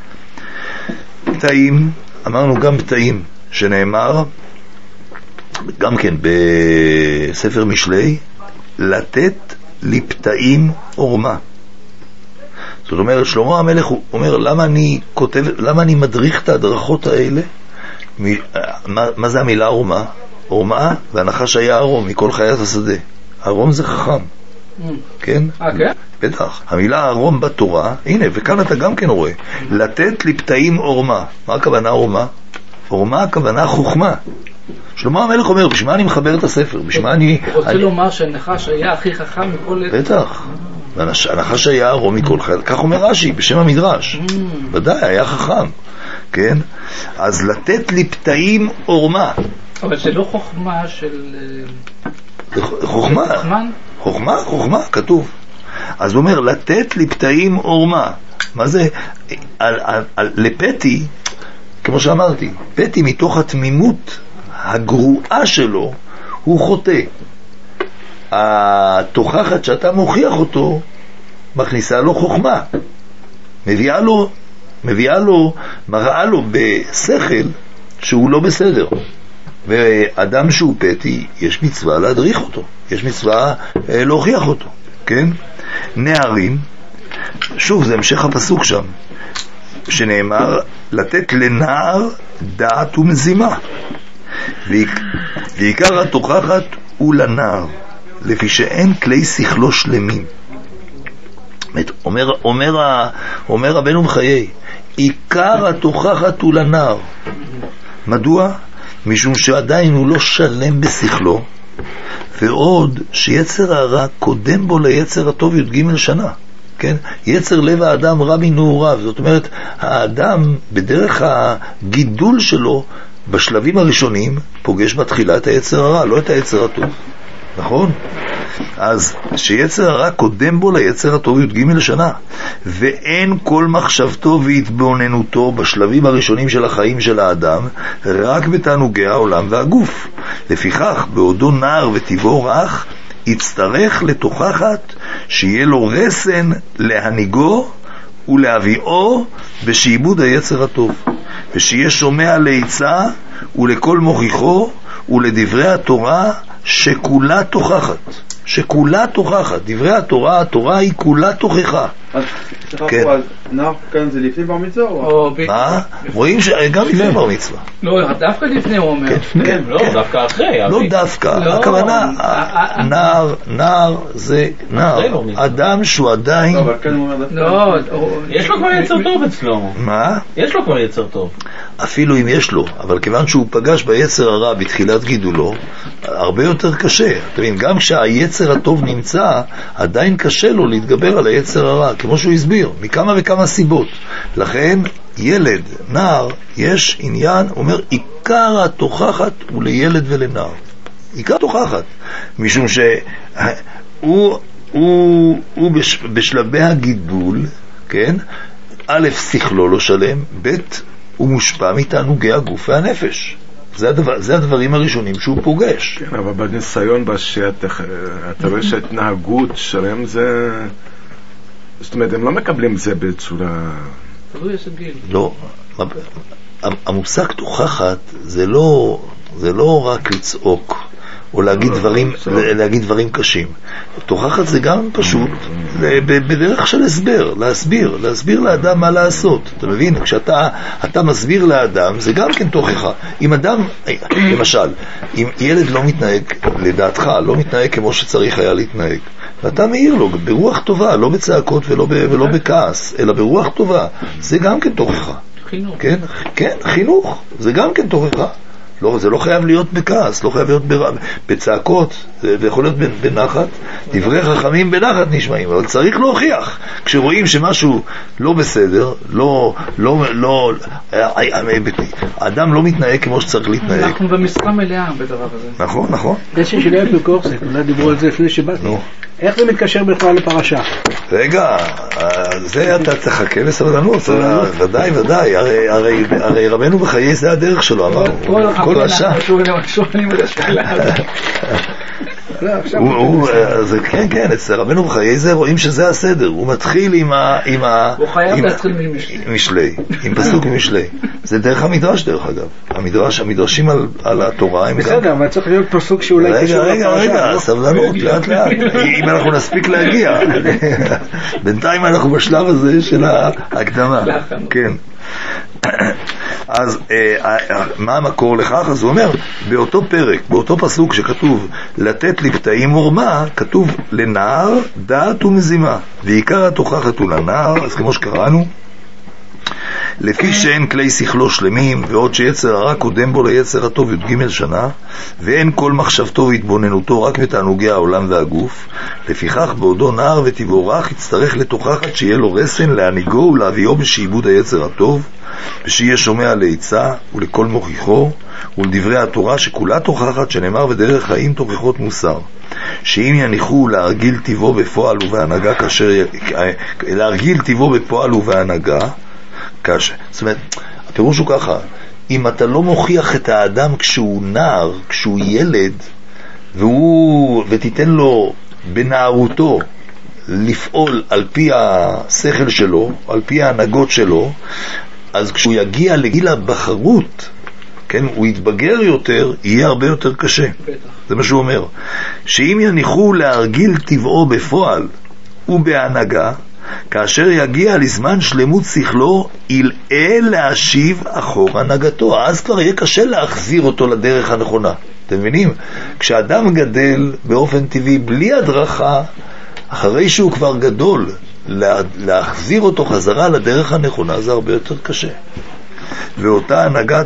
S1: פתאים, אמרנו גם פתאים, שנאמר, גם כן בספר משלי, לתת לפתאים עורמה. זאת אומרת, שלמה המלך הוא אומר, למה אני מדריך את הדרכות האלה? מה זה המילה עורמה? עורמה, והנחש היה ערום מכל חיית השדה. ערום זה חכם. כן?
S6: כן?
S1: בטח. המילה ערום בתורה, הנה, וכאן אתה גם כן רואה, לתת לפתאים עורמה. מה הכוונה עורמה? עורמה הכוונה חוכמה. שלמה המלך אומר, בשביל מה אני מחבר את הספר? בשביל מה אני...
S6: רוצה לומר שהנחש היה הכי חכם מכל...
S1: בטח. הנחש היה ערום מכל חיית, כך אומר רש"י, בשם המדרש. ודאי, היה חכם. כן? אז לתת לפתאים עורמה.
S6: אבל זה לא חוכמה של...
S1: חוכמה, כתוב. אז הוא אומר, לתת לפתאים עורמה. מה זה? לפתי, כמו שאמרתי, פתי מתוך התמימות הגרועה שלו, הוא חוטא. התוכחת שאתה מוכיח אותו, מכניסה לו חוכמה. מראה לו בשכל שהוא לא בסדר. ואדם שהוא פתי, יש מצווה להדריך אותו, יש מצווה להוכיח אותו, כן? נערים, שוב, זה המשך הפסוק שם, שנאמר, לתת לנער דעת ומזימה, ועיקר התוכחת הוא לנער, לפי שאין כלי שכלו שלמים. אומר רבנו בחיי, עיקר התוכחת הוא לנער. מדוע? משום שעדיין הוא לא שלם בשכלו, ועוד שיצר הרע קודם בו ליצר הטוב י"ג שנה, כן? יצר לב האדם רע מנעוריו. זאת אומרת, האדם בדרך הגידול שלו בשלבים הראשונים פוגש בתחילה את היצר הרע, לא את היצר הטוב, נכון? אז שיצר הרע קודם בו ליצר הטוב י"ג שנה, ואין כל מחשבתו והתבוננותו בשלבים הראשונים של החיים של האדם רק בתענוגי העולם והגוף. לפיכך, בעודו נער וטבעו רך, יצטרך לתוכחת שיהיה לו רסן להניגו ולהביאו בשעבוד היצר הטוב, ושיהיה שומע לעצה ולכל מוכיחו ולדברי התורה שכולה תוכחת. שכולה תוכחת. דברי התורה, התורה היא כולה תוכחה.
S7: כן. נער כאן זה לפני בר מצווה?
S1: מה? רואים שגם לפני בר מצווה.
S6: לא, דווקא לפני הוא אומר.
S5: לא, דווקא אחרי.
S1: לא דווקא. הכוונה, נער זה נער. אדם שהוא עדיין...
S6: לא,
S5: יש לו כבר יצר טוב אצלו.
S1: מה?
S5: יש לו כבר יצר טוב.
S1: אפילו אם יש לו, אבל כיוון שהוא פגש ביצר הרע בתחילת גידולו, הרבה יותר קשה. אתה מבין, גם כשהיצר הטוב נמצא, עדיין קשה לו להתגבר על היצר הרע, כמו שהוא הסביר, מכמה וכמה סיבות. לכן, ילד, נער, יש עניין, אומר, עיקר התוכחת הוא לילד ולנער. עיקר תוכחת. משום שהוא בשלבי הגידול, כן? א', שכלו לא שלם, ב', הוא מושפע מתענוגי הגוף והנפש. זה הדברים הראשונים שהוא פוגש.
S4: כן, אבל בניסיון בשטח, אתה רואה שהתנהגות שלהם זה... זאת אומרת, הם לא מקבלים זה בצורה...
S1: לא. המושג תוכחת זה לא רק לצעוק או להגיד דברים קשים. תוכחת זה גם פשוט בדרך של להסביר לאדם מה לעשות. אתה מבין? כשאתה מסביר לאדם, זה גם כן תוכחה. אם אדם, למשל, אם ילד לא מתנהג, לדעתך, לא מתנהג כמו שצריך היה להתנהג, ואתה מעיר לו ברוח טובה, לא בצעקות ולא בכעס, אלא ברוח טובה, זה גם כן תוכחה.
S6: חינוך.
S1: כן, חינוך, זה גם כן תוכחה.
S3: לא, זה לא חייב להיות בכעס, לא חייב להיות בצעקות, זה יכול להיות בנחת. דברי חכמים בנחת נשמעים, אבל צריך להוכיח. כשרואים שמשהו לא בסדר, האדם לא מתנהג כמו שצריך להתנהג.
S6: אנחנו במשרה מלאה בדבר הזה.
S3: נכון, נכון.
S2: זה של יעל פיקורסק, אולי דיברו על זה לפני שבאתי. איך זה מתקשר בכלל לפרשה?
S3: רגע, זה אתה תחכה לסבלנות, ודאי, הרי רבנו בחיי זה הדרך שלו, אמרנו, כל רשע. כן, אצל רבנו בחיי זה רואים שזה הסדר, הוא מתחיל עם
S6: הוא חייב להתחיל
S3: משלי, עם פסוק משלי. זה דרך המדרש דרך אגב, המדרשים על התורה הם גם...
S2: בסדר, אבל צריך להיות פסוק שאולי קשור לפרשה.
S3: רגע, סבלנות, לאט לאט, אם אנחנו נספיק להגיע. בינתיים אנחנו בשלב הזה של ההקדמה. כן. אז מה המקור לכך? אז הוא אומר, באותו פרק, באותו פסוק שכתוב לתת לפתאים עורמה, כתוב לנער דעת ומזימה, ועיקר התוכחת הוא לנער, אז כמו שקראנו, לפי שאין כלי שכלו שלמים, ועוד שיצר הרע קודם בו ליצר הטוב י"ג שנה, ואין כל מחשבתו והתבוננותו רק בתענוגי העולם והגוף, לפיכך בעודו נער ותבורך יצטרך לתוכחת שיהיה לו רסן להניגו ולהביאו בשעבוד היצר הטוב, ושיהיה שומע לעצה ולכל מוכיחו ולדברי התורה שכולה תוכחת, שנאמר ודרך חיים תוכחות מוסר, שאם יניחו להרגיל טבעו בפועל ובהנהגה כאשר להרגיל טבעו בפועל ובהנהגה כאשר, זאת אומרת, הפירוש הוא ככה, אם אתה לא מוכיח את האדם כשהוא נער, כשהוא ילד, ותיתן לו בנערותו לפעול על פי השכל שלו, על פי ההנהגות שלו, אז כשהוא יגיע לגיל הבחרות, כן, הוא יתבגר יותר, יהיה הרבה יותר קשה. זה מה שהוא אומר. שאם יניחו להרגיל טבעו בפועל ובהנהגה, כאשר יגיע לזמן שלמות שכלו, ילאה להשיב אחור הנהגתו. אז כבר יהיה קשה להחזיר אותו לדרך הנכונה. אתם מבינים? כשאדם גדל באופן טבעי בלי הדרכה, אחרי שהוא כבר גדול, להחזיר אותו חזרה לדרך הנכונה זה הרבה יותר קשה. ואותה הנהגה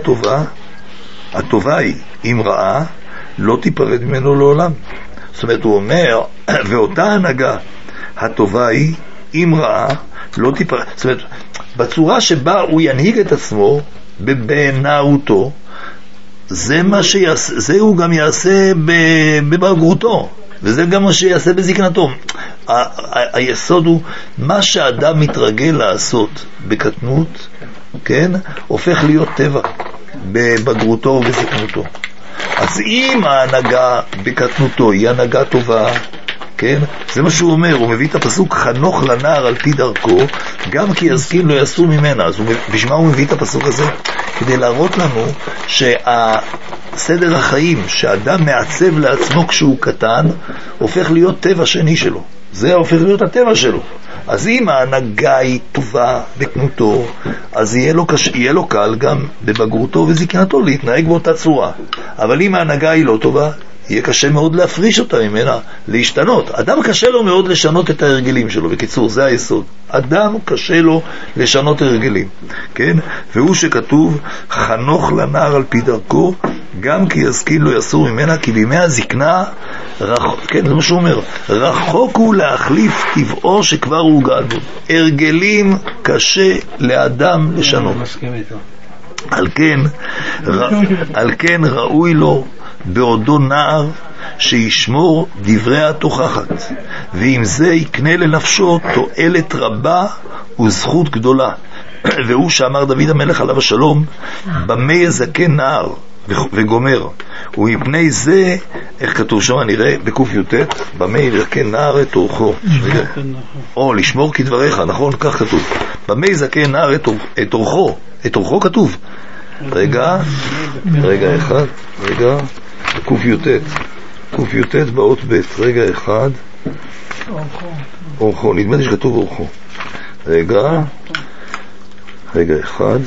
S3: הטובה היא, אם רעה, לא תיפרד ממנו לעולם. זאת אומרת, הוא אומר, ואותה הנהגה הטובה היא, אם רעה, לא תיפרד. זאת אומרת, בצורה שבה הוא ינהיג את עצמו, בנערותו, זה הוא גם יעשה בבגרותו, וזה גם מה שיעשה בזקנתו. היסוד הוא, מה שאדם מתרגל לעשות בקטנות, כן, הופך להיות טבע בבגרותו ובזקנותו. אז אם ההנהגה בקטנותו היא הנהגה טובה, כן? זה מה שהוא אומר, הוא מביא את הפסוק חנוך לנער על פי דרכו, גם כי יזקין לא יסור ממנה. אז בשביל מה הוא מביא את הפסוק הזה? כדי להראות לנו שהסדר החיים שאדם מעצב לעצמו כשהוא קטן, הופך להיות טבע שני שלו. זה הופך להיות הטבע שלו. אז אם ההנהגה היא טובה בקטנותו, אז יהיה לו קל גם בבגרותו וזקנתו להתנהג באותה צורה. אבל אם ההנהגה היא לא טובה, יהיה קשה מאוד להפריש אותה ממנה, להשתנות. אדם קשה לו מאוד לשנות את ההרגלים שלו. בקיצור, זה היסוד. אדם קשה לו לשנות הרגלים. כן? והוא שכתוב, חנוך לנער על פי דרכו, גם כי יזקין לא יסור ממנה, כי בימי הזקנה, כן, זה מה שהוא אומר, רחוק הוא להחליף טבעו שכבר הוא גדול. הרגלים קשה לאדם לשנות. על כן ראוי לו בעודו נער שישמור דברי התוכחת, ועם זה יקנה לנפשו תועלת רבה וזכות גדולה. והוא שאמר דוד המלך עליו השלום, במה יזקן נער וגומר, ומפני זה, איך כתוב שם, נראה בקוף י"ט, במה יזקן נער את אורחו, או לשמור כדבריך, נכון, כך כתוב, במה יזקן נער את אורחו, את אורחו כתוב. רגע אחד, קוף י"ט באות ב', רגע אחד, אורחו, נדמה לי שכתוב אורחו. רגע אחד,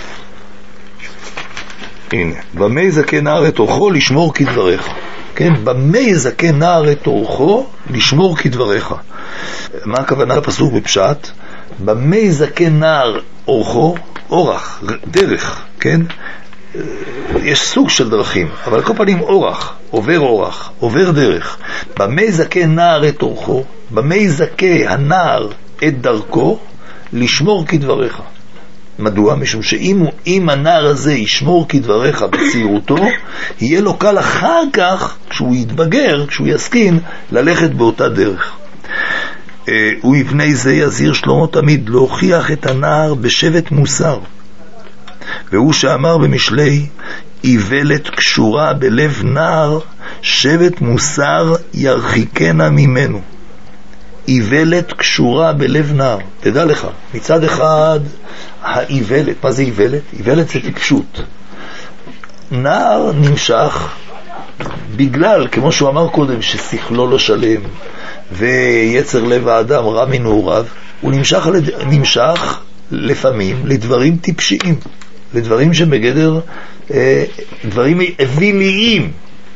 S3: הנה, במה יזקן נער את אורחו לשמור כדבריך. כן, במה יזקן נער את אורחו לשמור כדבריך. מה הכוונה לפסוק בפשט? במה יזקן נער אורחו, אורח, דרך, כן? יש סוג של דרכים, אבל על כל פנים אורח, עובר דרך. במה יזכה נער את אורחו, במה יזכה הנער את דרכו, לשמור כדבריך. מדוע? משום שאם הנער הזה ישמור כדבריך בצעירותו, יהיה לו קל אחר כך, כשהוא יתבגר, כשהוא יסכין, ללכת באותה דרך. ובפני זה יזהיר שלמה תמיד להוכיח את הנער בשבט מוסר. והוא שאמר במשלי, איוולת קשורה בלב נער, שבט מוסר ירחיקנה ממנו. איוולת קשורה בלב נער. תדע לך, מצד אחד האיוולת, מה זה איוולת? איוולת זה טיפשות. נער נמשך בגלל, כמו שהוא אמר קודם, ששכלו לא שלם ויצר לב האדם רע מנעוריו, הוא נמשך לפעמים לדברים טיפשיים, לדברים שבגדר דברים אוויליים,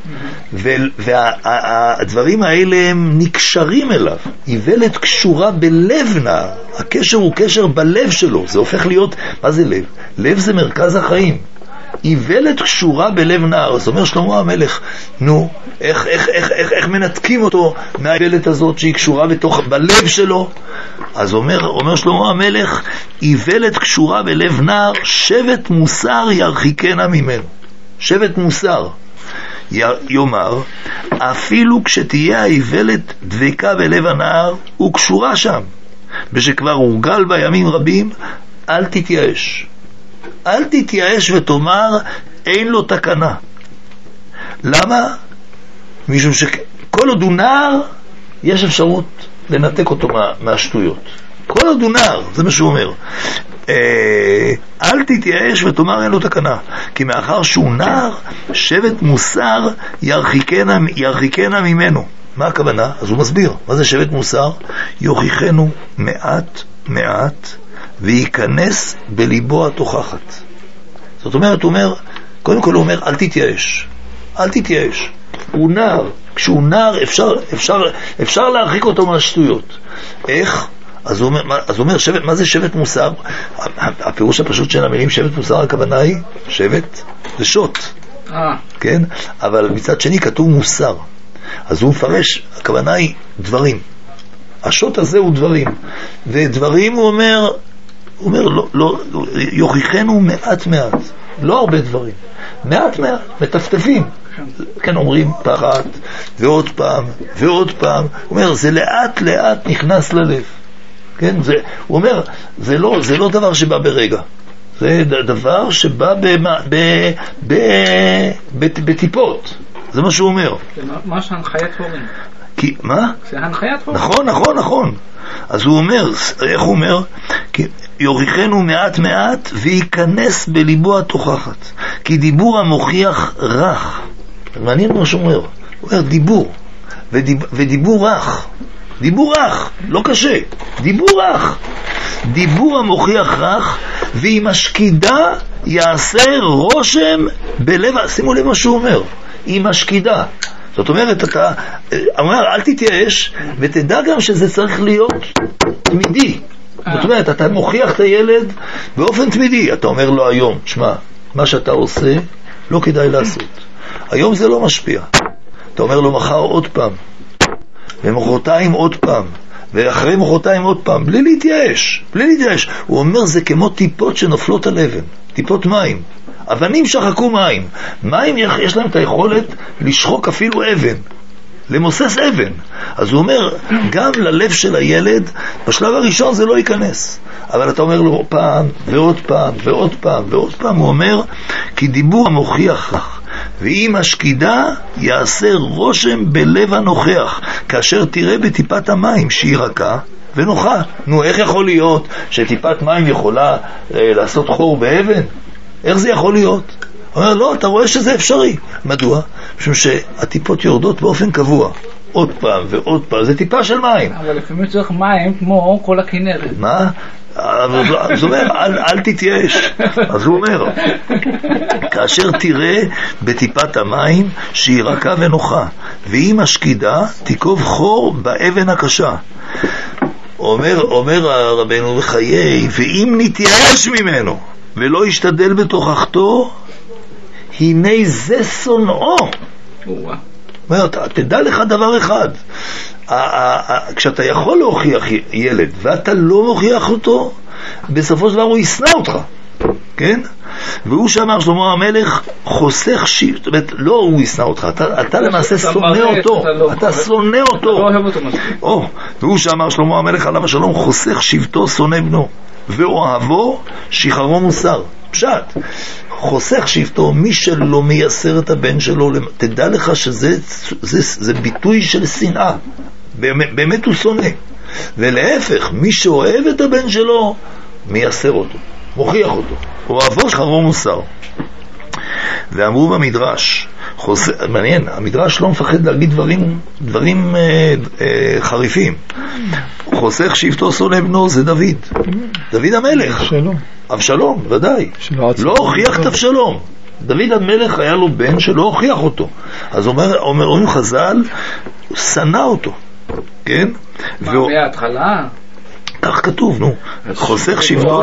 S3: והדברים האלה הם נקשרים אליו. איוולת קשורה בלב נער, הקשר הוא קשר בלב שלו, זה הופך להיות, מה זה לב? לב זה מרכז החיים. איוולת קשורה בלב נער. אז אומר שלמה המלך, נו, איך מנתקים אותו מהאיוולת הזאת שהיא קשורה בלב שלו? אז אומר שלמה המלך, איוולת קשורה בלב נער, שבט מוסר ירחיקנה ממנו. שבט מוסר יאמר, אפילו כשתהיה האיוולת דבקה בלב הנער, הוא קשורה שם, ושכבר הורגל בימים רבים, אל תתייאש. אל תתייאש ותאמר, אין לו תקנה. למה? משום שכל עוד הוא נער, יש אפשרות לנתק אותו מהשטויות. כל עוד הוא נער, זה מה שהוא אומר. אל תתייאש ותאמר, אין לו תקנה. כי מאחר שהוא נער, שבט מוסר ירחיקנה ממנו. מה הכוונה? אז הוא מסביר. מה זה שבט מוסר? יוכיחנו מעט מעט, וייכנס בליבו התוכחת. זאת אומרת, קודם כל הוא אומר, אל תתייאש. אל תתייאש. הוא נער. כשהוא נער אפשר להרחיק אותו מהשטויות. איך? אז הוא אומר, מה זה שבט מוסר? הפירוש הפשוט של המילים שבט מוסר, הכוונה היא, שבט זה שוט. כן? אבל מצד שני כתוב מוסר. אז הוא מפרש, הכוונה היא דברים. השוט הזה הוא דברים. ודברים הוא אומר, לא, יוכיחנו מעט מעט. לא הרבה דברים. מעט מעט, מטפטפים. כן, אומרים פחת, ועוד פעם, ועוד פעם. הוא אומר, זה לאט לאט נכנס ללב. כן, הוא אומר, זה לא דבר שבא ברגע. זה דבר שבא בטיפות. זה מה שהוא אומר.
S6: זה ממש הנחיית הורים.
S3: מה?
S6: זה הנחיית הורים.
S3: נכון. אז הוא אומר, איך הוא אומר? כי יוכיחנו מעט מעט וייכנס בליבו התוכחת. כי דיבור המוכיח רך. מעניין מה שהוא אומר. הוא אומר דיבור. ודיבור רך. דיבור רך, לא קשה. דיבור רך. דיבור המוכיח רך, והיא משקידה יעשה רושם בלב. שימו לב מה שהוא אומר. היא משקידה. זאת אומרת, אתה אומר, אל תתייאש, ותדע גם שזה צריך להיות תמידי. זאת אומרת, אתה מוכיח את הילד באופן תמידי. אתה אומר לו היום, שמע, מה שאתה עושה לא כדאי לעשות. היום זה לא משפיע. אתה אומר לו מחר עוד פעם, ומחרתיים עוד פעם, ואחרי מחרתיים עוד פעם, בלי להתייאש. הוא אומר, זה כמו טיפות שנופלות על אבן, טיפות מים. אבנים שחקו מים. מים יש להם את היכולת לשחוק אפילו אבן, למוסס אבן. אז הוא אומר, גם ללב של הילד, בשלב הראשון זה לא ייכנס. אבל אתה אומר לו פעם, ועוד פעם, ועוד פעם, ועוד פעם. הוא אומר, כי דיבור המוכיח רך, והיא משקידה יעשה רושם בלב הנוכח, כאשר תראה בטיפת המים שהיא רכה ונוחה. נו, איך יכול להיות שטיפת מים יכולה לעשות חור באבן? איך זה יכול להיות? הוא אומר, לא, אתה רואה שזה אפשרי. מדוע? משום שהטיפות יורדות באופן קבוע. עוד פעם ועוד פעם, זה טיפה של מים.
S6: אבל לפעמים צריך מים כמו כל הכנרת.
S3: מה? אז הוא אומר, אל תתייאש. אז הוא אומר, כאשר תראה בטיפת המים שהיא רכה ונוחה, והיא משקידה, תיקוב חור באבן הקשה. אומר רבנו בחיי, ואם נתייאש ממנו ולא ישתדל בתוכחתו, הנה זה שונאו. תדע לך דבר אחד, כשאתה יכול להוכיח ילד ואתה לא מוכיח אותו, בסופו של דבר הוא ישנא אותך, כן? והוא שאמר שלמה המלך חוסך זאת אומרת, לא הוא ישנא אותך, אתה למעשה שונא אותו, אתה שונא אותו. והוא שאמר שלמה המלך עליו השלום חוסך שבטו שונא בנו ואוהבו שחררו מוסר. פשט, חוסך שבטו, מי שלא מייסר את הבן שלו, תדע לך שזה ביטוי של שנאה, באמת הוא שונא. ולהפך, מי שאוהב את הבן שלו מייסר אותו, מוכיח אותו, אוהבו שחררו מוסר. ואמרו במדרש, מעניין, המדרש לא מפחד להגיד דברים חריפים. חוסך שבטו שונא בנו זה דוד המלך, אבשלום, ודאי, לא הוכיח את אבשלום. דוד המלך היה לו בן שלא הוכיח אותו, אז אומרים חז"ל, שנא אותו, כן?
S6: מה, מההתחלה?
S3: כך כתוב, נו, חוסך שבטו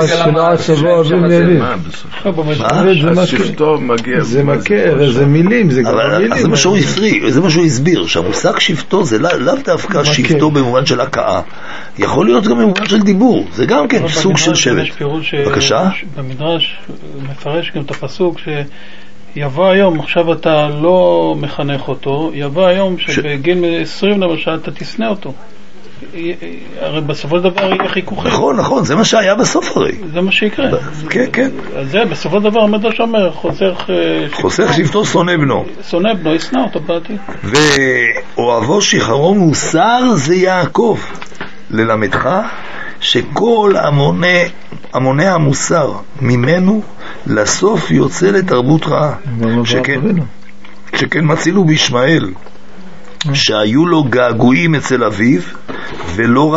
S4: זה מכיר, זה מילים, זה גם מילים.
S3: זה מה שהוא הפריע, זה מה שהוא הסביר, שהמושג שבטו זה לאו דווקא שבטו במובן של הקאה, יכול להיות גם במובן של דיבור, זה גם כן סוג של שבט. בבקשה?
S8: במדרש מפרש גם את הפסוק יבוא היום, עכשיו אתה לא מחנך אותו, יבוא היום שבגיל 20 למשל אתה תשנא אותו, הרי בסופו של דבר יהיה חיכוכים.
S3: נכון, זה מה שהיה בסוף הרי.
S8: זה מה שיקרה.
S3: כן.
S8: אז זה בסופו של דבר המדרש אומר,
S3: חוסך שבטו שונא בנו.
S8: שונא בנו, ישנא אותו בעתיד.
S3: ואוהבו שחררו מוסר זה יעקב. ללמדך שכל המוני המוסר ממנו לסוף יוצא לתרבות רעה. שכן מצילו בישמעאל שהיו לו געגועים אצל אביו ולא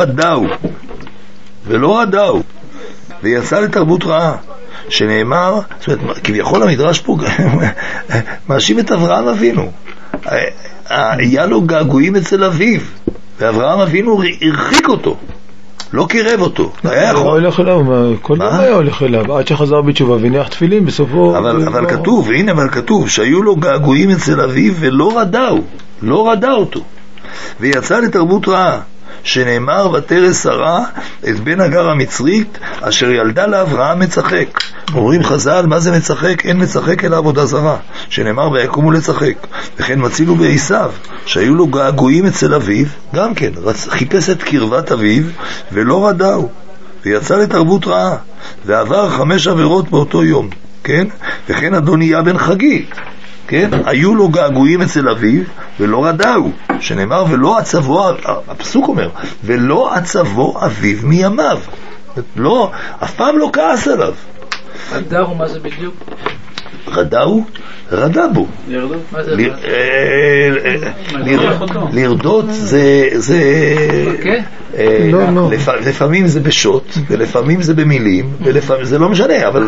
S3: רדאו ויצא לתרבות רעה, שנאמר, זאת אומרת, כביכול המדרש פה מאשים את אברהם אבינו, היה לו געגועים אצל אביו ואברהם אבינו הרחיק אותו, לא קירב אותו.
S4: היה הולך אליו, כל דבר היה הולך אליו עד שחזר בתשובה וניח תפילין בסופו.
S3: אבל כתוב שהיו לו געגועים אצל אביו ולא רדא אותו ויצא לתרבות רעה, שנאמר ותרא שרה את בן הגר המצרית אשר ילדה לאברהם מצחק. אומרים חז"ל, מה זה מצחק? אין מצחק אלא עבודה זרה, שנאמר ויקומו לצחק. וכן מצילו בעשיו שהיו לו געגועים אצל אביו, גם כן חיפש את קרבת אביו ולא רדאו ויצא לתרבות רעה ועבר 5 עבירות באותו יום, כן? וכן אדוניה בן חגית, כן? היו לו געגועים אצל אביו ולא רדאו, שנאמר ולא עצבו, הפסוק אומר ולא עצבו אביו מימיו, לא, אף פעם לא כעס עליו.
S6: רדאו, מה זה בדיוק?
S3: רדאו? רדא בו. לרדות זה לפעמים זה בשוט ולפעמים זה במילים ולפעמים זה לא משנה, אבל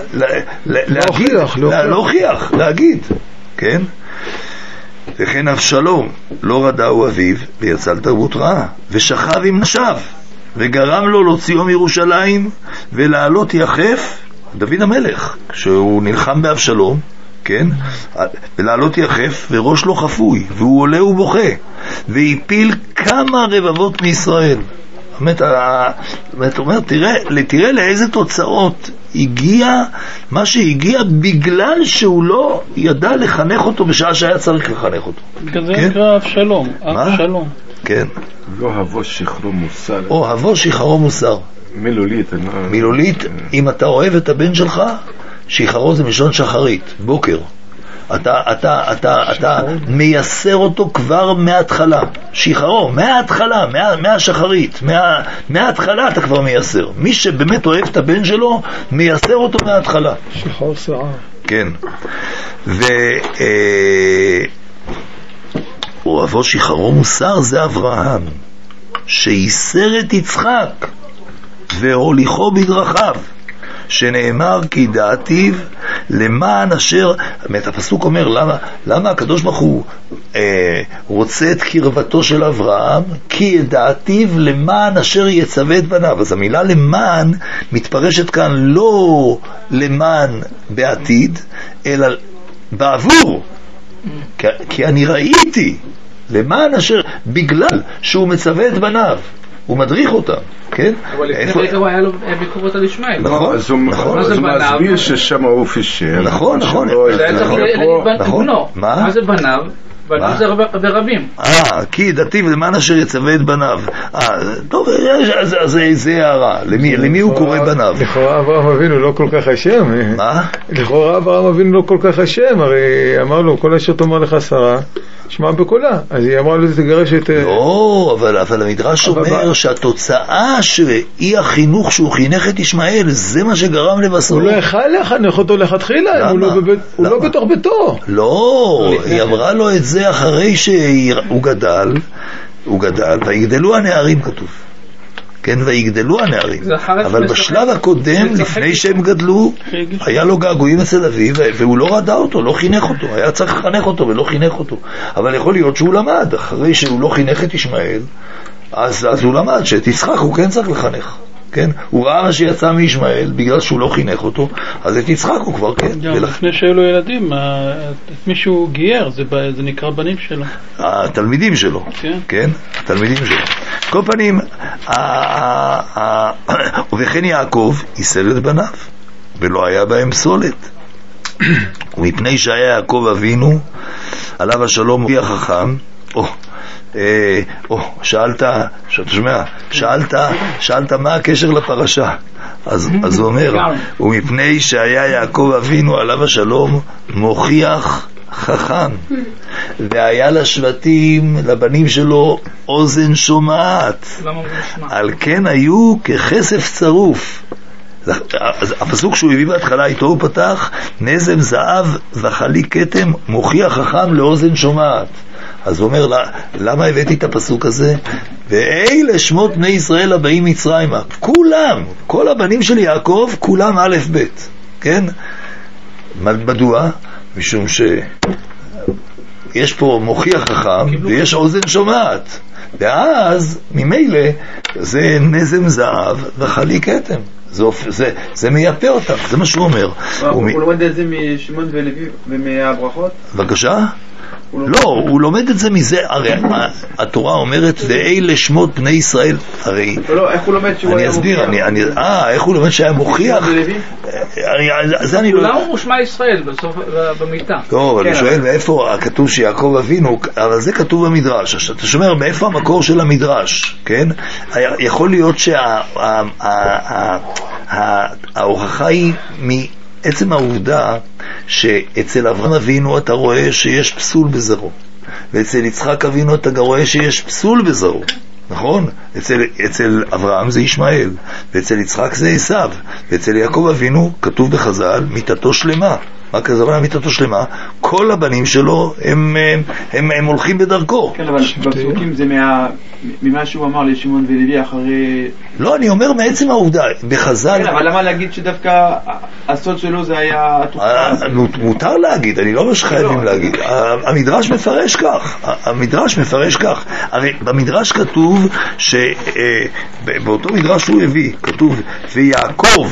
S3: להוכיח, להגיד, כן? וכן אבשלום לא רדאו אביו ויצא לתרבות רעה ושכב עם נשיו וגרם לו להוציאו מירושלים ולעלות יחף, דוד המלך שהוא נלחם באבשלום, כן? ולעלות יחף וראש לו חפוי והוא עולה ובוכה והפיל כמה רבבות מישראל. זאת אומרת, תראה לאיזה תוצאות הגיע מה שהגיע בגלל שהוא לא ידע לחנך אותו בשעה שהיה צריך לחנך אותו.
S8: זה נקרא אבשלום. אבשלום.
S3: כן.
S4: לא אוהבו שחררו מוסר.
S3: אוהבו שחררו מוסר. מילולית, אם אתה אוהב את הבן שלך, שחררו זה מלשון שחרית, בוקר. אתה מייסר אותו כבר מההתחלה, שחררו, מההתחלה, מהשחרית, מההתחלה אתה כבר מייסר. מי שבאמת אוהב את הבן שלו, מייסר אותו מההתחלה.
S4: שחרור שעה.
S3: כן. אוהבו שחררו מוסר זה אברהם, שייסר את יצחק והוליכו בדרכיו, שנאמר כי דעתיו למען אשר, הפסוק אומר למה הקדוש ברוך הוא רוצה את קרבתו של אברהם? כי דעתיו למען אשר יצווה את בניו. אז המילה למען מתפרשת כאן לא למען בעתיד, אלא בעבור, כי אני ראיתי למען אשר, בגלל שהוא מצווה את בניו, הוא מדריך אותם, כן?
S6: אבל לפני רגע היה לו ביקורת על ישמעאל.
S3: נכון,
S4: אז הוא מסביר ששם הוא פישר.
S3: נכון.
S6: זה היה צריך להגיד בנו. מה זה בניו? בניו זה ברבים.
S3: כי דתיו למען אשר יצווה את בניו. טוב, אז זה הערה. למי הוא קורא בניו?
S9: לכאורה אברהם אבינו לא כל כך השם.
S3: מה?
S9: לכאורה אברהם אבינו לא כל כך השם. הרי אמר לו, כל אשר תאמר לך שרה, שמע בקולה. אז היא אמרה לו, תגרש את...
S3: לא, אבל המדרש אומר שהתוצאה שאי החינוך שהוא חינך את ישמעאל, זה מה שגרם לבסוף.
S9: הוא לא יכל לחנך אותו לכתחילה, הוא לא בתוך ביתו.
S3: לא, היא אמרה לו את זה אחרי שהוא גדל, ויגדלו הנערים כתוב. כן, ויגדלו הנערים. אבל בשלב הקודם, לפני שהם גדלו, היה לו געגועים אצל אביו, והוא לא רדע אותו, לא חינך אותו. היה צריך לחנך אותו ולא חינך אותו. אבל יכול להיות שהוא למד, אחרי שהוא לא חינך את ישמעאל, אז הוא למד שאת יצחק הוא כן צריך לחנך. כן? הוא ראה שיצא מישמעאל בגלל שהוא לא חינך אותו, אז את יצחק הוא כבר כן.
S8: גם לפני שהיו לו ילדים, את מישהו גייר, זה נקרא בנים שלו.
S3: התלמידים שלו, כן? התלמידים שלו. כל פנים, ובכן יעקב ייסר את בניו, ולא היה בהם פסולת. ומפני שהיה יעקב אבינו, עליו השלום הופיע חכם, שאלת מה הקשר לפרשה, אז הוא אומר, ומפני שהיה יעקב אבינו עליו השלום מוכיח חכם, והיה לשבטים, לבנים שלו, אוזן שומעת, על כן היו ככסף צרוף. הפסוק שהוא הביא בהתחלה איתו הוא פתח, נזם זהב וחלי כתם מוכיח חכם לאוזן שומעת. אז הוא אומר, למה הבאתי את הפסוק הזה? ואלה שמות בני ישראל הבאים מצרימה, כולם, כל הבנים של יעקב, כולם א' ב', כן? מדוע? משום שיש פה מוכיח חכם ויש אוזן שומעת, ואז ממילא זה נזם זהב וחלי כתם, זה מייפה אותם, זה מה שהוא אומר.
S7: הוא לומד את זה משמעון ולוי ומהברכות?
S3: בבקשה? לא, הוא לומד את זה מזה, הרי התורה אומרת ואלה שמות בני ישראל, הרי
S7: לא, איך הוא לומד שהוא היה מוכיח?
S3: אני אסביר, איך הוא לומד שהיה מוכיח? זה אני לא...
S6: למה הוא שמע ישראל בסוף במיטה?
S3: טוב, אני שואל מאיפה כתוב שיעקב אבינו, אבל זה כתוב במדרש, אתה שומר מאיפה המקור של המדרש, כן? יכול להיות שההוכחה היא עצם העובדה שאצל אברהם אבינו אתה רואה שיש פסול בזרעו, ואצל יצחק אבינו אתה רואה שיש פסול בזרעו, נכון? אצל אברהם זה ישמעאל, ואצל יצחק זה עשיו, ואצל יעקב אבינו כתוב בחז"ל מיתתו שלמה. מה כזמן מיתתו שלמה? כל הבנים שלו הם הולכים בדרכו.
S7: כן, אבל בפסוקים זה ממה שהוא אמר לשמעון ולוי אחרי...
S3: לא, אני אומר מעצם העובדה, בחז"ל...
S7: כן, אבל למה להגיד שדווקא הסוד שלו זה היה...
S3: מותר להגיד, אני לא אומר שחייבים להגיד. המדרש מפרש כך, המדרש מפרש כך. הרי במדרש כתוב שבאותו מדרש שהוא הביא, כתוב ויעקב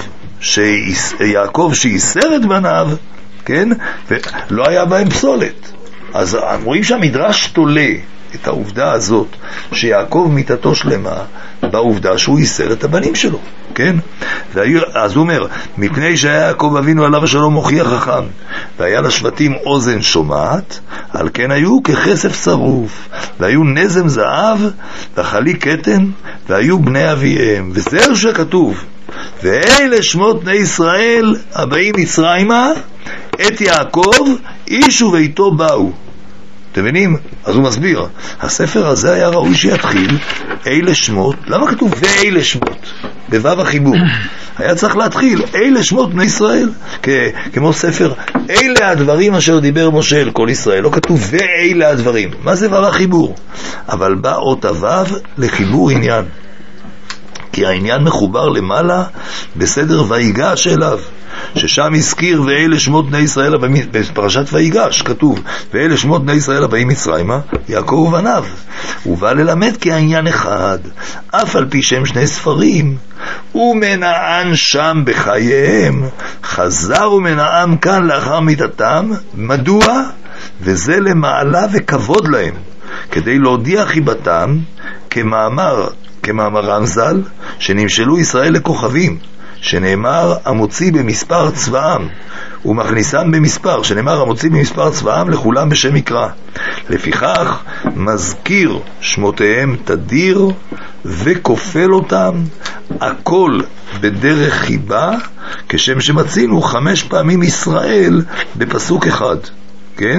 S3: שייסר את בניו, כן? ולא היה בהם פסולת. אז רואים שהמדרש תולה את העובדה הזאת שיעקב מיתתו שלמה בעובדה שהוא ייסר את הבנים שלו, כן? אז הוא אומר, מפני שהיה יעקב אבינו עליו השלום מוכיח חכם, והיה לשבטים אוזן שומעת, על כן היו ככסף צרוף, והיו נזם זהב וחלי כתם, והיו בני אביהם. וזהו שכתוב, ואלה שמות בני ישראל הבאים מצרימה, את יעקב איש וביתו באו. אתם מבינים? אז הוא מסביר, הספר הזה היה ראוי שיתחיל אלה שמות. למה כתוב ואלה שמות? בו"ב החיבור היה צריך להתחיל אלה שמות בני ישראל, כמו ספר אלה הדברים אשר דיבר משה אל כל ישראל. לא כתוב ואלה הדברים. מה זה ו"ב החיבור? אבל בא אות הו"ב לחיבור עניין, כי העניין מחובר למעלה בסדר ויגש אליו. ששם הזכיר ואלה שמות בני ישראל הבאים, בפרשת ויגש כתוב ואלה שמות בני ישראל הבאים מצרימה, יעקב ובניו. הוא בא ללמד כי העניין אחד, אף על פי שהם שני ספרים, ומנען שם בחייהם, חזר ומנעם כאן לאחר מיתתם. מדוע? וזה למעלה וכבוד להם, כדי להודיע חיבתם, כמאמר רמז"ל, שנמשלו ישראל לכוכבים, שנאמר המוציא במספר צבאם ומכניסם במספר, שנאמר המוציא במספר צבאם לכולם בשם מקרא. לפיכך מזכיר שמותיהם תדיר וכופל אותם, הכל בדרך חיבה, כשם שמצינו 5 פעמים ישראל בפסוק אחד. כן?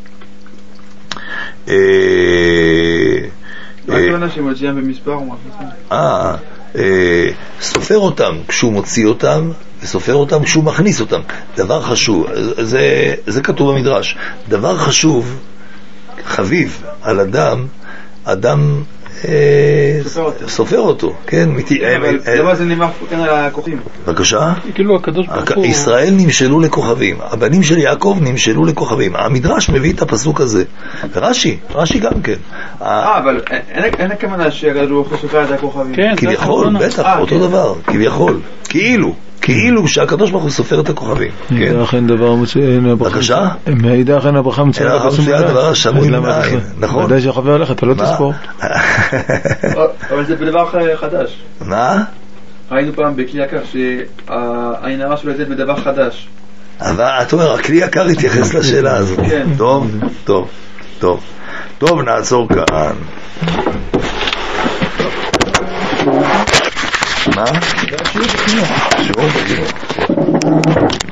S7: מה הכוונה שמוציאים במספר או מכניסים?
S3: סופר אותם כשהוא מוציא אותם, וסופר אותם כשהוא מכניס אותם. דבר חשוב, זה כתוב במדרש, דבר חשוב, חביב על אדם סופר אותו, כן?
S7: למה זה נאמר כאן על הכוכבים?
S3: בבקשה?
S8: כאילו הקדוש ברוך הוא...
S3: ישראל נמשלו לכוכבים, הבנים של יעקב נמשלו לכוכבים. המדרש מביא את הפסוק הזה, רש"י גם כן.
S7: אבל אין הכוונה שהקדוש ברוך הוא סופר את הכוכבים?
S3: כביכול, בטח, אותו דבר, כביכול, כאילו שהקדוש ברוך הוא סופר את הכוכבים.
S9: מאידך אין דבר מצוין.
S3: בבקשה?
S9: מאידך אין הברכה מצוין.
S3: אין הברכה מצוין דבר שמוי מעין, נכון?
S9: ודאי שחבר עליך, אתה לא תספור.
S7: אבל זה בדבר חדש.
S3: מה?
S7: ראינו פעם בכלי יקר שהעין הרע שלו יצאת בדבר חדש.
S3: אבל אתה אומר, הכלי יקר התייחס לשאלה הזאת. טוב, נעצור כאן. מה? שיעור בגינות.